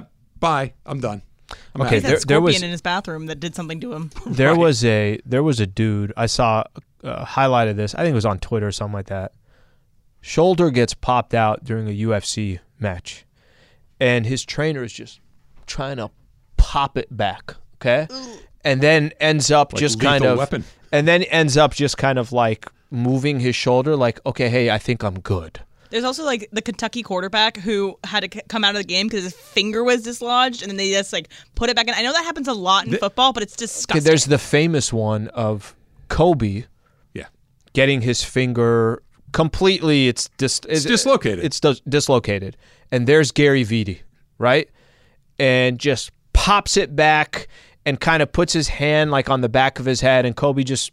bye, I'm done. I'm Okay, out. He had a there was- scorpion in his bathroom that did something to him. There was a dude, I saw a highlight of this. I think it was on Twitter or something like that. Shoulder gets popped out during a UFC match, and his trainer is just trying to pop it back. Okay, and then ends up Like just Lethal kind of Weapon. and then ends up just kind of like moving his shoulder, like, okay, hey, I think I'm good. There's also like the Kentucky quarterback who had to come out of the game because his finger was dislodged, and then they just like put it back in. I know that happens a lot in football, but it's Okay, disgusting. there's the famous one of Kobe Yeah. getting his finger completely, it's dislocated. It's dislocated. And there's Gary Vitti, right? And just pops it back and kind of puts his hand like on the back of his head, and Kobe just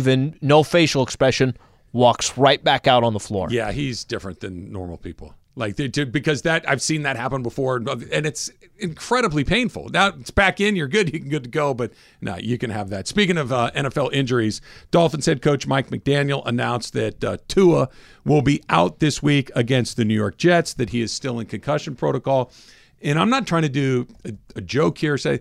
no facial expression, walks right back out on the floor. Yeah, he's different than normal people. Like they do, because I've seen that happen before, and it's incredibly painful. Now it's back in, you're good, you can good to go, but no, you can have that. Speaking of NFL injuries, Dolphins head coach Mike McDaniel announced that Tua will be out this week against the New York Jets, that he is still in concussion protocol. And I'm not trying to do a joke here, say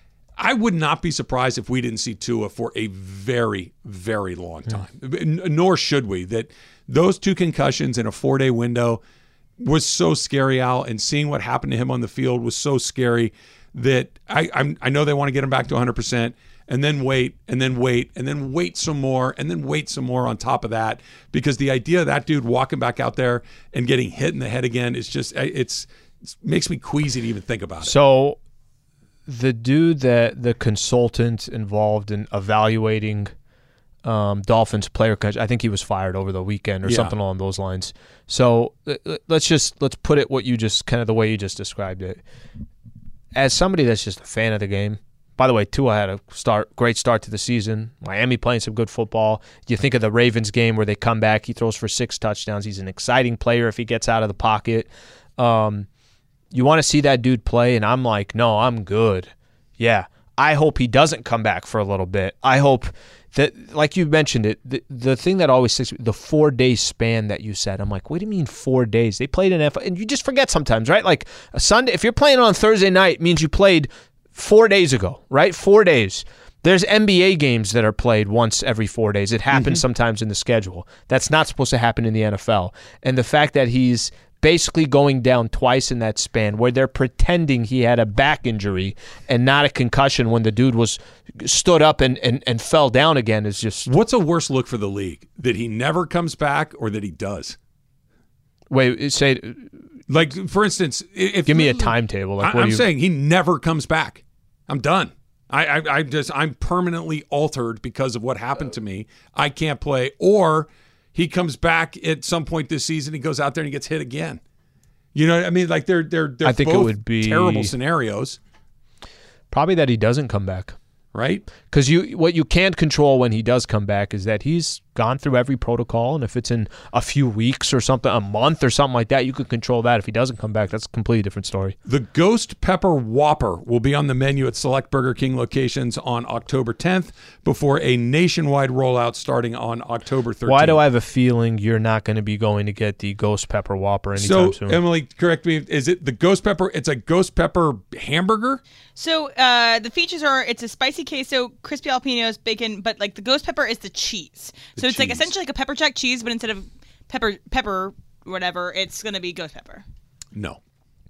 I would not be surprised if we didn't see Tua for a very, very long time. Nor should we. That those 2 concussions in a 4-day window was so scary, Al, and seeing what happened to him on the field was so scary that I know they want to get him back to 100%, and then wait, and then wait, and then wait some more, and then wait some more on top of that, because the idea of that dude walking back out there and getting hit in the head again is just it makes me queasy to even think about it. So the dude the consultant involved in evaluating Dolphins player coach, I think he was fired over the weekend or something along those lines. So let's put it the way you just described it. As somebody that's just a fan of the game, by the way, Tua had a great start to the season. Miami playing some good football. You think of the Ravens game where they come back, he throws for 6 touchdowns. He's an exciting player if he gets out of the pocket. You want to see that dude play, and I'm like, no, I'm good. Yeah, I hope he doesn't come back for a little bit. I hope that, like you mentioned it, the thing that always sticks, the 4-day span that you said, I'm like, what do you mean 4 days? They played in NFL, and you just forget sometimes, right? Like a Sunday, if you're playing on Thursday night, it means you played 4 days ago, right? 4 days. There's NBA games that are played once every 4 days. It happens sometimes in the schedule. That's not supposed to happen in the NFL. And the fact that he's basically going down twice in that span, where they're pretending he had a back injury and not a concussion when the dude was stood up and fell down again, is just... What's a worse look for the league? That he never comes back, or that he does? Wait, say... Like, for instance... Give me a timetable. Like, I'm saying he never comes back. I'm done. I'm permanently altered because of what happened to me. I can't play. Or he comes back at some point this season, he goes out there and he gets hit again. You know what I mean? Like they're I think both it would be terrible scenarios. Probably that he doesn't come back. right? Because what you can't control when he does come back is that he's gone through every protocol, and if it's in a few weeks or something, a month or something like that, you could control that. If he doesn't come back, that's a completely different story. The Ghost Pepper Whopper will be on the menu at select Burger King locations on October 10th before a nationwide rollout starting on October 13th. Why do I have a feeling you're not going to be going to get the Ghost Pepper Whopper anytime soon? Emily, correct me. Is it the Ghost Pepper? It's a Ghost Pepper hamburger? So the features are, it's a spicy queso, crispy jalapenos, bacon, but like the ghost pepper is the cheese. So it's like essentially like a pepper jack cheese, but instead of pepper whatever, it's gonna be ghost pepper. No,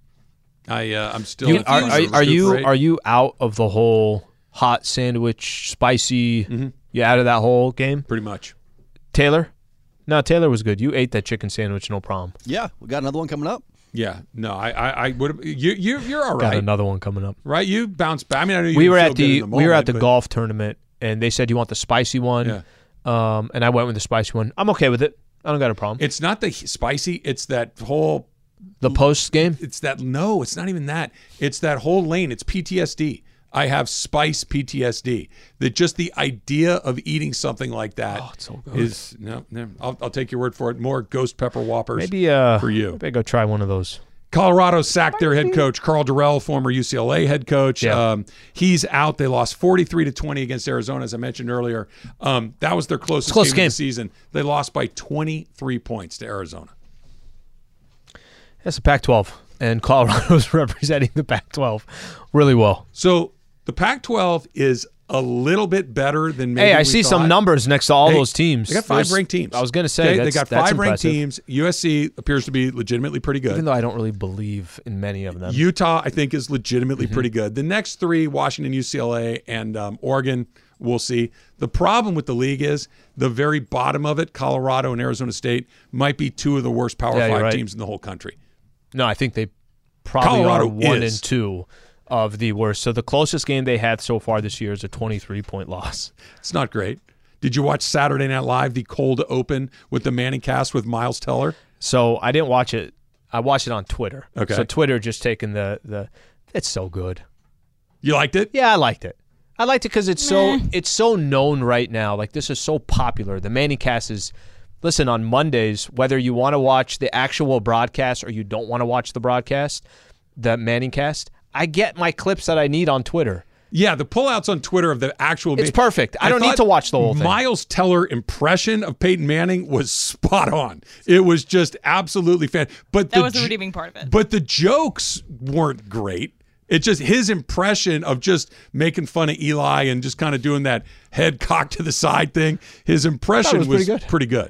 I'm still. Are you out of the whole hot sandwich spicy? Mm-hmm. You out of that whole game? Pretty much. Taylor? No, Taylor was good. You ate that chicken sandwich, no problem. Yeah, we got another one coming up. Yeah, no, I would. You're all right. Got another one coming up, right? You bounced back. I mean, I know you we were feel at good in the the moment, we were at the golf tournament, and they said you want the spicy one, and I went with the spicy one. I'm okay with it. I don't got a problem. It's not the spicy. It's that whole post game. It's that no. It's not even that. It's that whole lane. It's PTSD. I have spice PTSD. That just the idea of eating something like that it's so good. is no. I'll take your word for it. More Ghost Pepper Whoppers maybe for you. Maybe I go try one of those. Colorado sacked their head coach, Carl Durrell, former UCLA head coach. Yeah. He's out. They lost 43-20 against Arizona, as I mentioned earlier. That was their closest game of the season. They lost by 23 points to Arizona. That's the Pac-12, and Colorado's representing the Pac-12 really well. So the Pac-12 is a little bit better than maybe I see some numbers next to all those teams. They got 5 ranked teams. I was going to say, they got 5 ranked impressive. teams. USC appears to be legitimately pretty good. Even though I don't really believe in many of them. Utah, I think, is legitimately pretty good. The next 3, Washington, UCLA, and Oregon, we'll see. The problem with the league is the very bottom of it, Colorado and Arizona State, might be 2 of the worst Power 5 teams in the whole country. No, I think they probably Colorado are 1 is. and 2 of the worst. So the closest game they had so far this year is a 23-point loss. It's not great. Did you watch Saturday Night Live, the cold open with the Manning cast with Miles Teller? So I didn't watch it. I watched it on Twitter. Okay. So Twitter just taking the it's so good. You liked it? Yeah, I liked it. I liked it because it's so known right now. Like, this is so popular. The Manning cast is, listen, on Mondays, whether you want to watch the actual broadcast or you don't want to watch the broadcast, the Manning cast, I get my clips that I need on Twitter. Yeah, the pullouts on Twitter of the actual... It's perfect. I don't need to watch the whole thing. Miles Teller impression of Peyton Manning was spot on. It was just absolutely fan. But that was the redeeming part of it. But the jokes weren't great. It's just his impression of just making fun of Eli and just kind of doing that head cocked to the side thing. His impression was pretty good.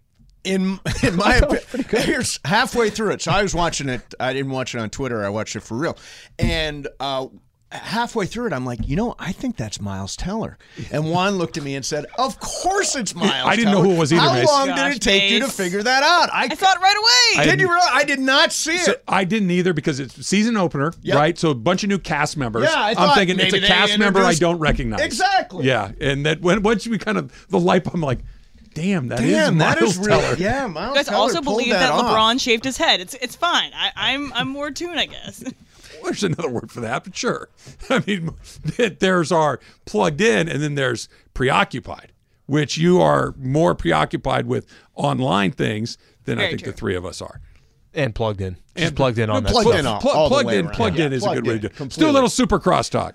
In my opinion, here's halfway through it. So I was watching it. I didn't watch it on Twitter. I watched it for real. And halfway through it, I'm like, I think that's Miles Teller. And Juan looked at me and said, "Of course it's Miles Teller." I didn't know who it was either. How long did it take you to figure that out? I saw it right away. Did you realize? I did not see it. I didn't either because it's season opener, right? So a bunch of new cast members. Yeah, I'm thinking it's a cast member I don't recognize. Exactly. Yeah, and that once we kind of the light, I'm like, Damn, that is Miles Teller. Really, yeah, Miles You guys Teller also believe that off. LeBron shaved his head. It's fine. I'm more tuned, I guess. There's another word for that, but sure. I mean, there's our plugged in, and then there's preoccupied, which you are more preoccupied with online things than I think the three of us are. And plugged in. Just plugged in on that. Plugged in all the way around. Plugged in is a good way to do it. Let's do a Completely. little Supercross talk.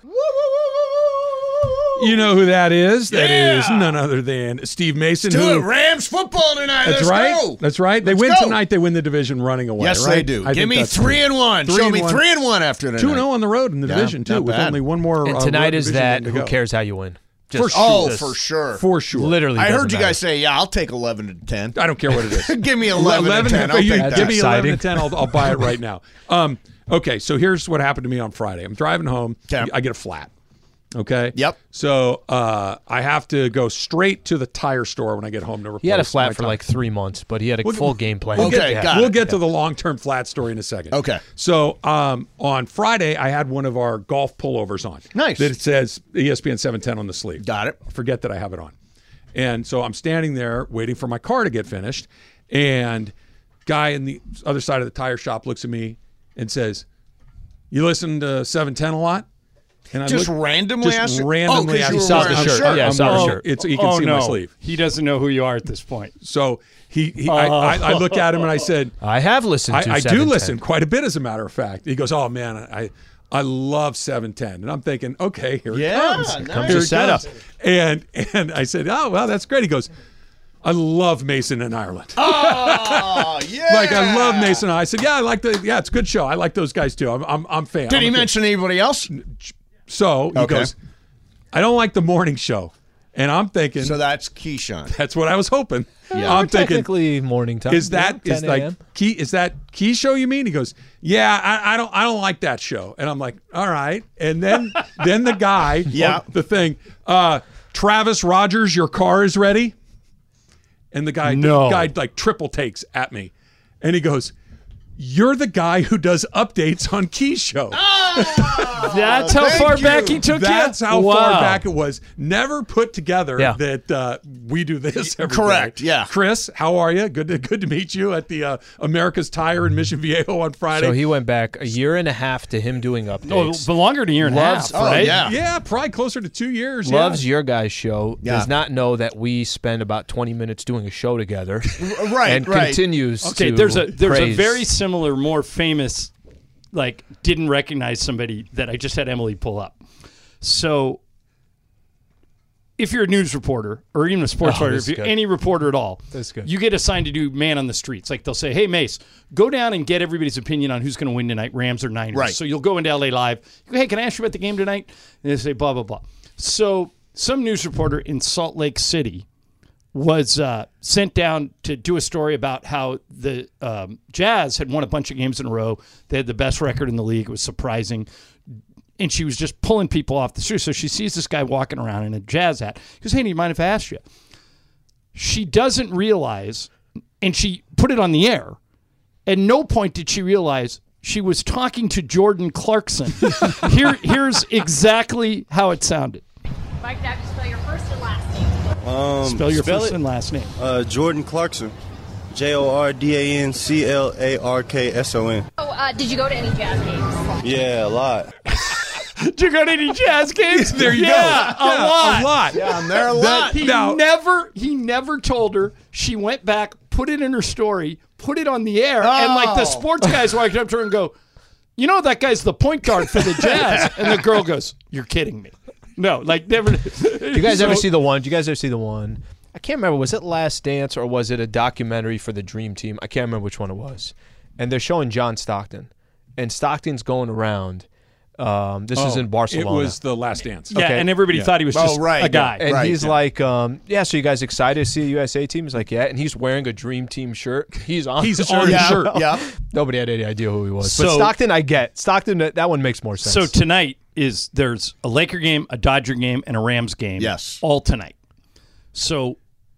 You know who that is? That is none other than Steve Mason. Do it. Rams football tonight. That's Let's right. go. That's right. They win tonight. They win the division running away. Yes, right? they do. I Give think me that's 3-1. Show me 3-1. 3-1 after tonight. 2-0 on the road in the division too, not with bad. only one more. And tonight road is division that game to who go. cares how you win. For Just sure. For sure. For sure. Literally. I heard doesn't you matter. guys say, yeah, I'll take 11 to 10. I don't care what it is. Give me 11 to 10. I'll you take that. give me 11 to Exciting. 10. I'll buy it right now. Okay, so here's what happened to me on Friday. I'm driving home. Okay. I get a flat. Okay. Yep. So I have to go straight to the tire store when I get home to replace. He had a my flat for tire. like 3 months, but he had a full game plan. We'll Okay, get, got we'll it. get to the long-term flat story in a second. Okay. So on Friday, I had one of our golf pullovers on. Nice. That it says ESPN 710 on the sleeve. Got it. I forget that I have it on. And so I'm standing there waiting for my car to get finished, and guy in the other side of the tire shop looks at me and says, "You listen to 710 a lot?" And I Just looked- randomly just asked you? randomly Oh, 'cause asked you you. were saw the wearing a shirt. Yeah, I saw the I'm- shirt. You can see my no. sleeve. He doesn't know who you are at this point. So I looked at him and I said, I have listened to I do 710. listen quite a bit, as a matter of fact. He goes, oh man, I love 710, and I'm thinking, okay, here it comes. Comes Here the it setup. comes. And I said, oh well, that's great. He goes, I love Mason in Ireland. Oh, yeah. Like I love Mason. I said, yeah, it's a good show. I like those guys too. I'm a fan. Did I'm he a fan. mention anybody else? So he Okay. goes, I don't like the morning show, and I'm thinking So that's Keyshawn. that's what I was hoping. Yeah. I'm thinking, Technically morning time. is that Yeah, is 10 like a.m. is that Key show you mean? He goes, yeah, I don't like that show, and I'm like, all right. And then the guy, Yeah. the thing, Travis Rogers, your car is ready, and the guy like triple takes at me, and he goes, you're the guy who does updates on Key show. That's how far back he took That's you? how Wow. far back it was. Never put together Yeah. that we do this every Correct, day. yeah. Chris, how are you? Good to meet you at the America's Tire in Mission Viejo on Friday. So he went back a year and a half to him doing No, updates. but longer than a year and a half, Loves- Oh, right? yeah. yeah, probably closer to 2 years. Loves yeah. your guys' show. Yeah. Does not know that we spend about 20 minutes doing a show together. Right, and right. continues Okay, to there's a praise. very similar, more famous, like didn't recognize somebody that I just had Emily pull up. So, if you're a news reporter or even a sports writer, this if is you're good. any reporter at all, That's good. you get assigned to do man on the streets. Like they'll say, "Hey Mace, go down and get everybody's opinion on who's going to win tonight, Rams or Niners." Right. So you'll go into LA Live. You go, "Hey, can I ask you about the game tonight?" And they say, "Blah blah blah." So some news reporter in Salt Lake City was sent down to do a story about how the Jazz had won a bunch of games in a row. They had the best record in the league. It was surprising. And she was just pulling people off the street. So she sees this guy walking around in a Jazz hat. She goes, "Hey, do you mind if I ask you?" She doesn't realize, and she put it on the air. At no point did she realize she was talking to Jordan Clarkson. Here's exactly how it sounded. Mike, now just spell your first and last name. Spell your first and last name. Jordan Clarkson. JORDANCLARKSON. Oh, did you go to any Jazz games? Yeah, a lot. Did you go to any Jazz games? There you yeah, go. A lot. A lot. Yeah, I'm there a lot. He never told her. She went back, put it in her story, put it on the air, and like the sports guys walked up to her and go, "You know that guy's the point guard for the Jazz." And the girl goes, "You're kidding me." No, like never. Do you guys ever see the one? Do you guys ever see the one? I can't remember. Was it Last Dance or was it a documentary for the Dream Team? I can't remember which one it was. And they're showing John Stockton, and Stockton's going around. This is in Barcelona. It was the Last Dance. Yeah, Okay. and everybody thought he was just a guy. And Right, he's yeah. like, yeah, so you guys excited to see a USA team? He's like, yeah. And he's wearing a Dream Team shirt. He's on He's the on shirt. the shirt. Yeah. Nobody had any idea who he was. So- but Stockton, I get. Stockton, that one makes more sense. So tonight there's a Laker game, a Dodger game, and a Rams game. Yes. All tonight. So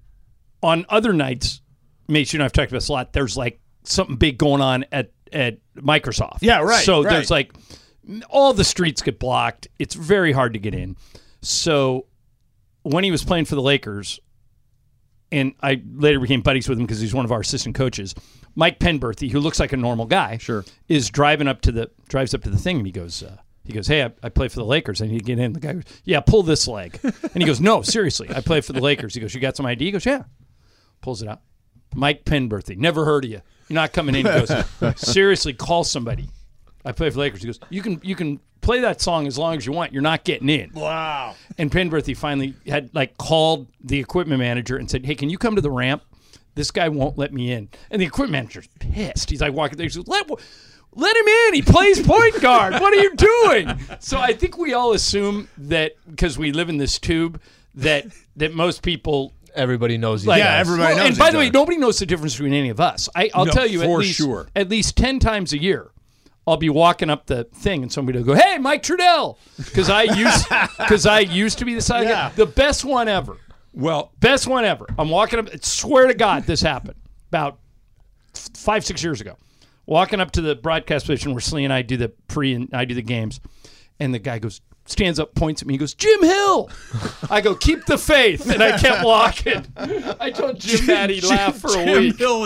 on other nights, Mace, you and I've talked about this a lot, there's like something big going on at Microsoft. Yeah, right, So right. there's like all the streets get blocked. It's very hard to get in. So when he was playing for the Lakers, and I later became buddies with him because he's one of our assistant coaches, Mike Penberthy, who looks like a normal guy, is drives up to the thing, and he goes, "Hey, I play for the Lakers." And he'd get in. The guy goes, "Yeah, pull this leg." And he goes, "No, seriously, I play for the Lakers." He goes, "You got some ID?" He goes, "Yeah." Pulls it out. Mike Penberthy, never heard of you. You're not coming in. He goes, "Seriously, call somebody. I play for the Lakers." He goes, You can play that song as long as you want. You're not getting in." Wow. And Penberthy finally had called the equipment manager and said, "Hey, can you come to the ramp? This guy won't let me in." And the equipment manager's pissed. He's like walking there. He goes, Let him in. He plays point guard. What are you doing? So I think we all assume that because we live in this tube that most people. everybody knows these Like, guys. Yeah, everybody knows And by each the way, other. nobody knows the difference between any of us. I'll No, tell you for at least 10 times a year, I'll be walking up the thing and somebody will go, "Hey, Mike Trudell," because I used to be the side guy. The best one ever. Well, Best one ever. I'm walking up. Swear to God, this happened about 5-6 years ago. Walking up to the broadcast position where Slee and I do the pre and I do the games, and the guy stands up, points at me, he goes, "Jim Hill." I go, "Keep the faith," and I kept walking. I told Jim that he'd laugh for a Jim week. Hill is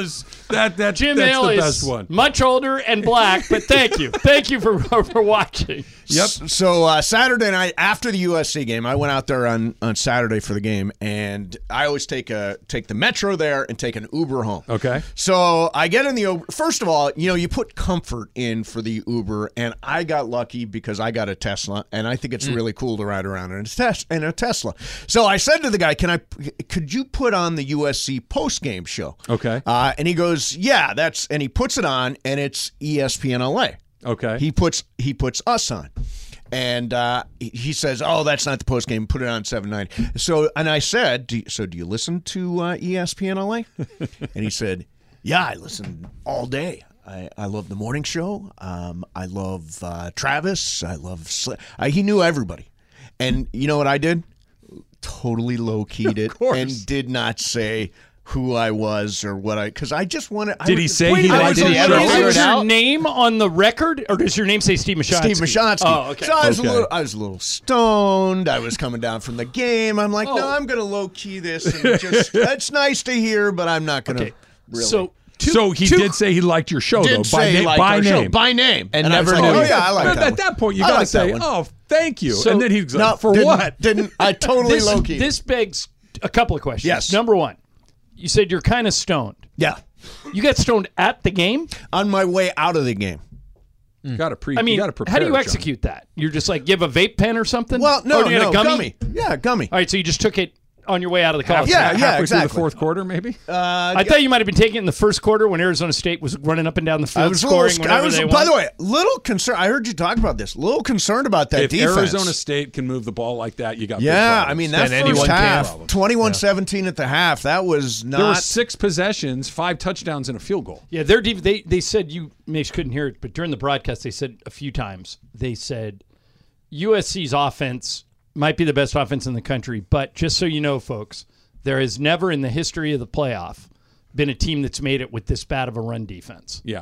Jim that's Hill the is best one. much older and black, but thank you. Thank you for watching. Yep. So Saturday night after the USC game, I went out there on Saturday for the game, and I always take the Metro there and take an Uber home. Okay. So I get in the Uber. First of all, you put comfort in for the Uber, and I got lucky because I got a Tesla, and I think it's really cool to ride around in a Tesla. So I said to the guy, could you put on the USC post-game show? Okay. And he goes, yeah, and he puts it on, and it's ESPN LA. Okay. He puts us on. And he says, oh, that's not the post game. Put it on 790. So, and I said, do you listen to ESPN LA? And he said, yeah, I listen all day. I love the morning show. I love Travis. I love he knew everybody. And you know what I did? Totally low-keyed it and did not say who I was or what because I just wanted. Did he say he liked the show? Is your name on the record, or does your name say Steve Mashansky? Steve Mashansky. Oh, okay. So I was a little stoned. I was coming down from the game. I'm like, no, I'm going to low key this. And just it's nice to hear, but I'm not going to. Really. So he did say he liked your show though by name. By name, and never knew. Like, oh yeah, I like that. At that point, you got to say, "Oh, thank you," So, and then he's like, no, "For what?" Didn't I totally low key? This begs a couple of questions. Yes. Number one, you said you're kind of stoned. Yeah. You got stoned at the game? On my way out of the game. Got to prepare. How do you execute that? You're just like give a vape pen or something? Well, no, or you get a gummy. Yeah, gummy. All right, so you just took it on your way out of the college. Halfway exactly. through the fourth quarter, maybe. I thought you might have been taking it in the first quarter when Arizona State was running up and down the field scoring whenever they won. By the way, little concerned. I heard you talk about this. Little concerned about that if defense. Arizona State can move the ball like that, you got big I mean that first half, 21-17 at the half. That was not. There were 6 possessions, 5 touchdowns, and a field goal. Yeah, they said you maybe couldn't hear it, but during the broadcast they said a few times. They said USC's offense might be the best offense in the country, but just so you know, folks. There has never in the history of the playoff been a team that's made it with this bad of a run defense. Yeah.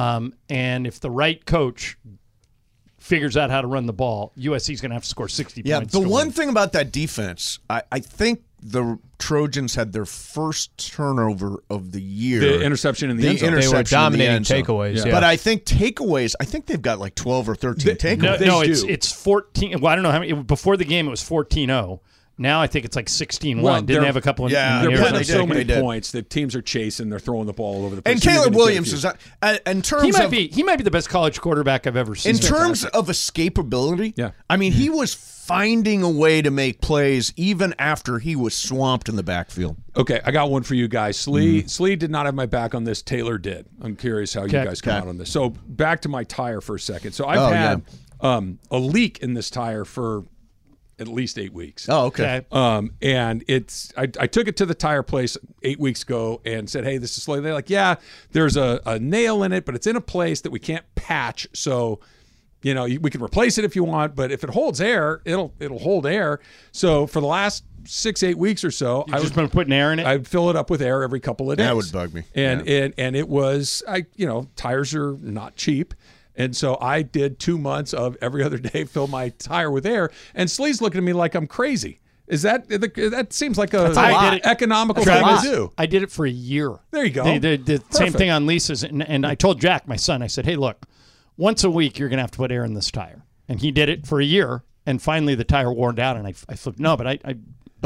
And if the right coach figures out how to run the ball, USC's going to have to score 60 points. Yeah, the one win. thing about that defense, I think the Trojans had their first turnover of the year. The interception in the end zone. They were dominating takeaways. Yeah. But I think they've got like 12 or 13 takeaways. No, it's 14. Well, I don't know how many. Before the game, it was 14-0. Now I think it's like 16-1. Didn't they have a couple? They're putting up so many did. points that teams are chasing. They're throwing the ball all over the place. And Caleb Williams is in terms he might be the best college quarterback I've ever seen. In terms of escapability. Yeah, I mean he was finding a way to make plays even after he was swamped in the backfield. Okay, I got one for you guys. Slee did not have my back on this. Taylor did. I'm curious how you guys come out on this. So back to my tire for a second. So I've had a leak in this tire for at least 8 weeks. Oh, okay. And I took it to the tire place 8 weeks ago and said, hey, this is slow. They're like, yeah, there's a nail in it, but it's in a place that we can't patch. So, we can replace it if you want, but if it holds air, it'll hold air. So for the last 6-8 weeks or so, I've just been putting air in it. I'd fill it up with air every couple of days. That would bug me. And it was, tires are not cheap. And so I did 2 months of every other day fill my tire with air. And Slee's looking at me like I'm crazy. That seems like a economical thing to do. I did it for a year. There you go. They did the same thing on leases. And I told Jack, my son, I said, hey, look, once a week you're going to have to put air in this tire. And he did it for a year. And finally the tire wore down and I flipped. No, but I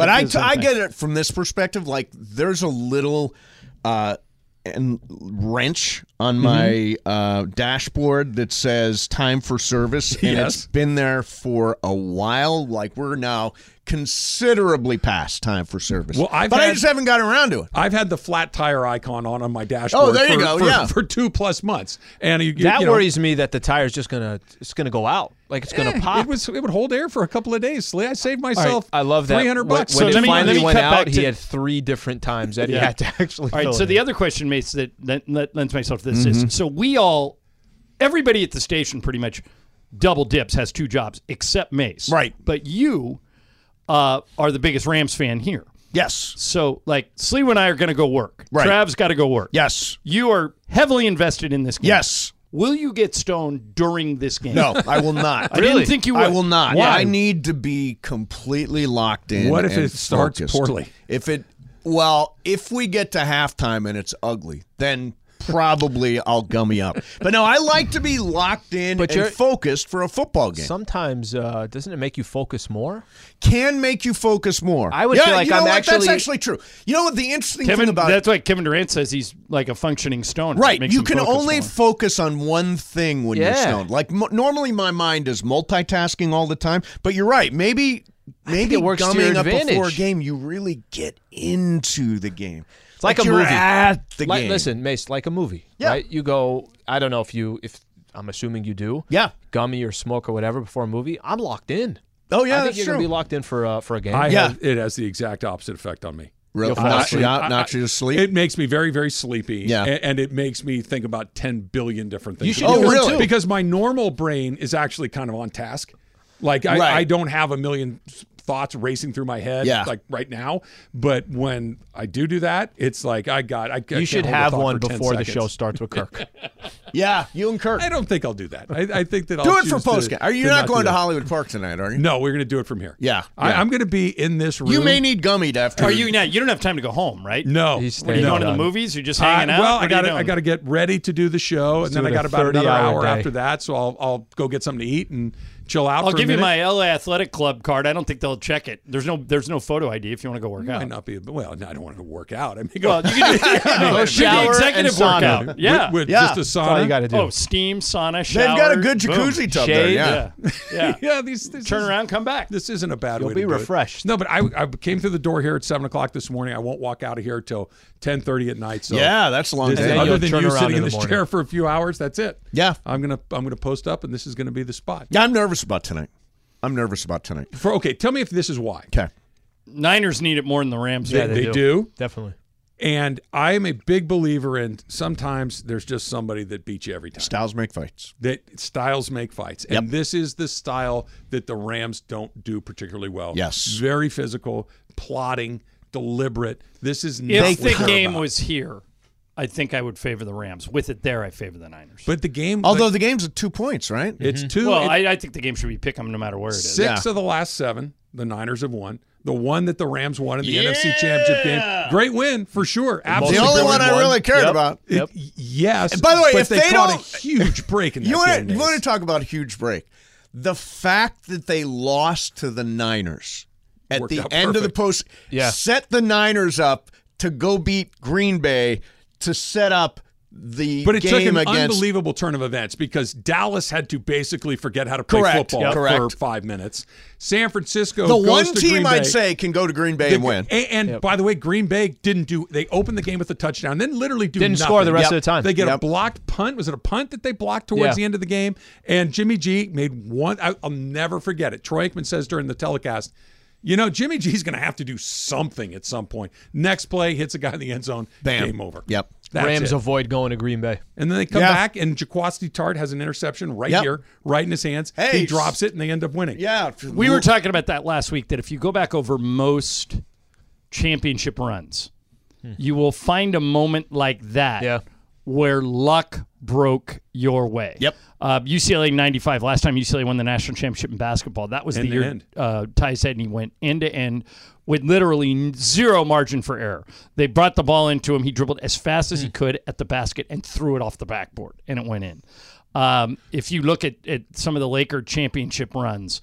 get it from this perspective. Like there's a little wrench on my dashboard that says time for service, and it's been there for a while. Like we're now considerably past time for service. Well, I just haven't gotten around to it. I've had the flat tire icon on my dashboard. Oh, there you go. For 2+ months, and that worries me that the tire's just gonna go out. Like it's gonna pop. It would hold air for a couple of days. I saved myself. I love that. $300. When it finally went out, he had 3 different times that he had to actually. All right. So the other question, mates, that lends myself to this is: so everybody at the station pretty much double dips, has 2 jobs except Mace, right? But you are the biggest Rams fan here. Yes. So, like, Slee and I are going to go work. Right. Trav's got to go work. Yes. You are heavily invested in this game. Yes. Will you get stoned during this game? No, I will not. I didn't think you would. I will not. Why? I need to be completely locked in. What if and it starts focused. poorly? If we get to halftime and it's ugly, then probably I'll gummy up. But no, I like to be locked in and focused for a football game. Sometimes, doesn't it make you focus more? Can make you focus more. I would feel like that's actually true. You know what the interesting thing about that's why Kevin Durant says he's like a functioning stoner. Right. Makes You him can focus only more. focus on one thing when you're stoned. Like normally my mind is multitasking all the time, but you're right. Maybe it works to your gumming up advantage. before a game, you really get into the game. It's like a you're movie. at the game. Listen, Mace, like a movie, Yeah. right? You go, I don't know if I'm assuming you do. Yeah. Gummy or smoke or whatever before a movie. I'm locked in. Oh, yeah, I think that's you're true. going to be locked in for a game. It has the exact opposite effect on me. Really? Knocks you out, knocks you to sleep? It makes me very, very sleepy. Yeah. And it makes me think about 10 billion different things. You should do it too. Because my normal brain is actually kind of on task. Like, I don't have a million thoughts racing through my head like right now. But when I do that, it's like you should have one before the show starts with Kirk. Yeah, you and Kirk. I don't think I'll do that. I think that I'll do it for choose postgame. Are you to not going do to that. Hollywood Park tonight, are you? No, we're going to do it from here. Yeah. I'm going to be in this room. You may need gummy after. Are you? You don't have time to go home, right? No. Are you going to the movies? You're just hanging out. Well, What are you doing? I got to get ready to do the show, and then I got about another hour after that. So I'll go get something to eat and chill out. I'll for give a you minute. my LA Athletic Club card. I don't think they'll check it. There's no photo ID if you want to go work out. Might not be. Well, no, I don't want to work out. I mean, Well, you can do shower executive and sauna. workout. Yeah. with just a sauna. That's all you got to do. Oh, steam, sauna, shower. They've got a good boom. jacuzzi tub Shade. there. Yeah. Yeah. These Turn around, come back. This isn't a bad You'll way be to do it. refreshed. No, but I came through the door here at 7:00 this morning. I won't walk out of here till 10:30 at night. So Yeah, that's a long this- day. then other you'll than turn you around sitting in in the this morning. chair for a few hours, that's it. Yeah. I'm gonna post up, and this is gonna be the spot. I'm nervous about tonight. Okay, tell me if this is why. Okay. Niners need it more than the Rams. Yeah, They do. Definitely. And I am a big believer in sometimes there's just somebody that beats you every time. Styles make fights. That styles make fights. And this is the style that the Rams don't do particularly well. Yes. Very physical, plotting, deliberate. This is not If what the they're game about. was here, I think I would favor the Rams. With it there, I favor the Niners. But the game, Although the game's at 2 points, right? it's two. well, I think the game should be pick 'em no matter where it is. 6 of the last 7, the Niners have won. The one that the Rams won in the NFC Championship game. Great win, for sure. The Absolutely. only great one I win. really cared about. Yes. And by the way, but if they they caught don't- a huge break in that You game. want to talk about a huge break. The fact that they lost to the Niners at Worked the out end of the perfect. post Yeah. set the Niners up to go beat Green Bay to set up the But it game took an against unbelievable turn of events because Dallas had to basically forget how to play Correct. football Yep. for Correct. 5 minutes. San Francisco the goes one to team Green I'd Bay. say can go to Green Bay and win. And by the way, Green Bay they opened the game with a touchdown, then literally Didn't nothing. score the rest of the time. They get a Yep. blocked punt. Was it a punt that they blocked towards Yeah. the end of the game? And Jimmy G made one. I'll never forget it. Troy Aikman says during the telecast, Jimmy G's going to have to do something at some point. Next play, hits a guy in the end zone. Bam. Game over. Yep. That's Rams it. avoid going to Green Bay. And then they come Yeah. back, and Jaquasti Tart has an interception right Yep. here, right in his hands. Hey, he drops it, and they end up winning. Yeah. We were talking about that last week, that if you go back over most championship runs, you will find a moment like that where luck broke your way. Yep. UCLA 95, last time UCLA won the national championship in basketball, that was End the to year end. Ty said, and he went end to end with literally zero margin for error. They brought the ball into him. He dribbled as fast as he could at the basket and threw it off the backboard, and it went in. If you look at some of the Laker championship runs,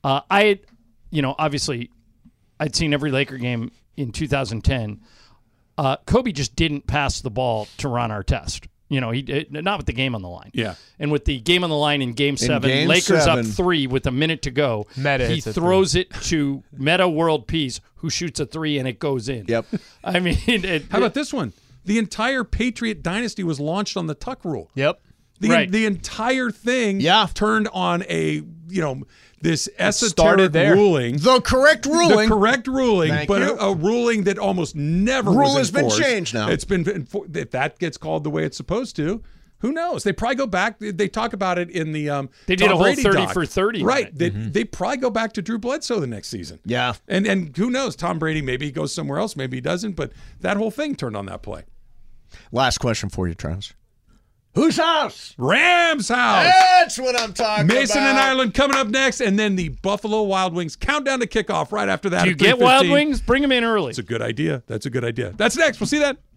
obviously I'd seen every Laker game in 2010. Kobe just didn't pass the ball to Ron Artest. Not with the game on the line. Yeah. And with the game on the line in Game 7, Game Lakers 7. up 3 with a minute to go. Meta he hits a throws it to Meta World Peace, who shoots a 3 and it goes in. Yep. I mean, How about this one? The entire Patriot dynasty was launched on the Tuck rule. Yep. The entire thing turned on this esoteric started there. ruling. The correct ruling. The correct ruling, Thank but you. a ruling that almost never Rule was has been enforced. changed now. It's been if that gets called the way it's supposed to. Who knows? They probably go back. They talk about it in the They did Tom a whole Brady 30 doc. for 30 on Right. it. They probably go back to Drew Bledsoe the next season. Yeah. And who knows? Tom Brady, maybe he goes somewhere else, maybe he doesn't, but that whole thing turned on that play. Last question for you, Travis. Whose house? Rams house. That's what I'm talking Mason about. and Ireland coming up next, and then the Buffalo Wild Wings countdown to kickoff right after that. do you at get 3:15. Wild Wings? Bring them in early. That's a good idea. That's a good idea. That's next. We'll see that.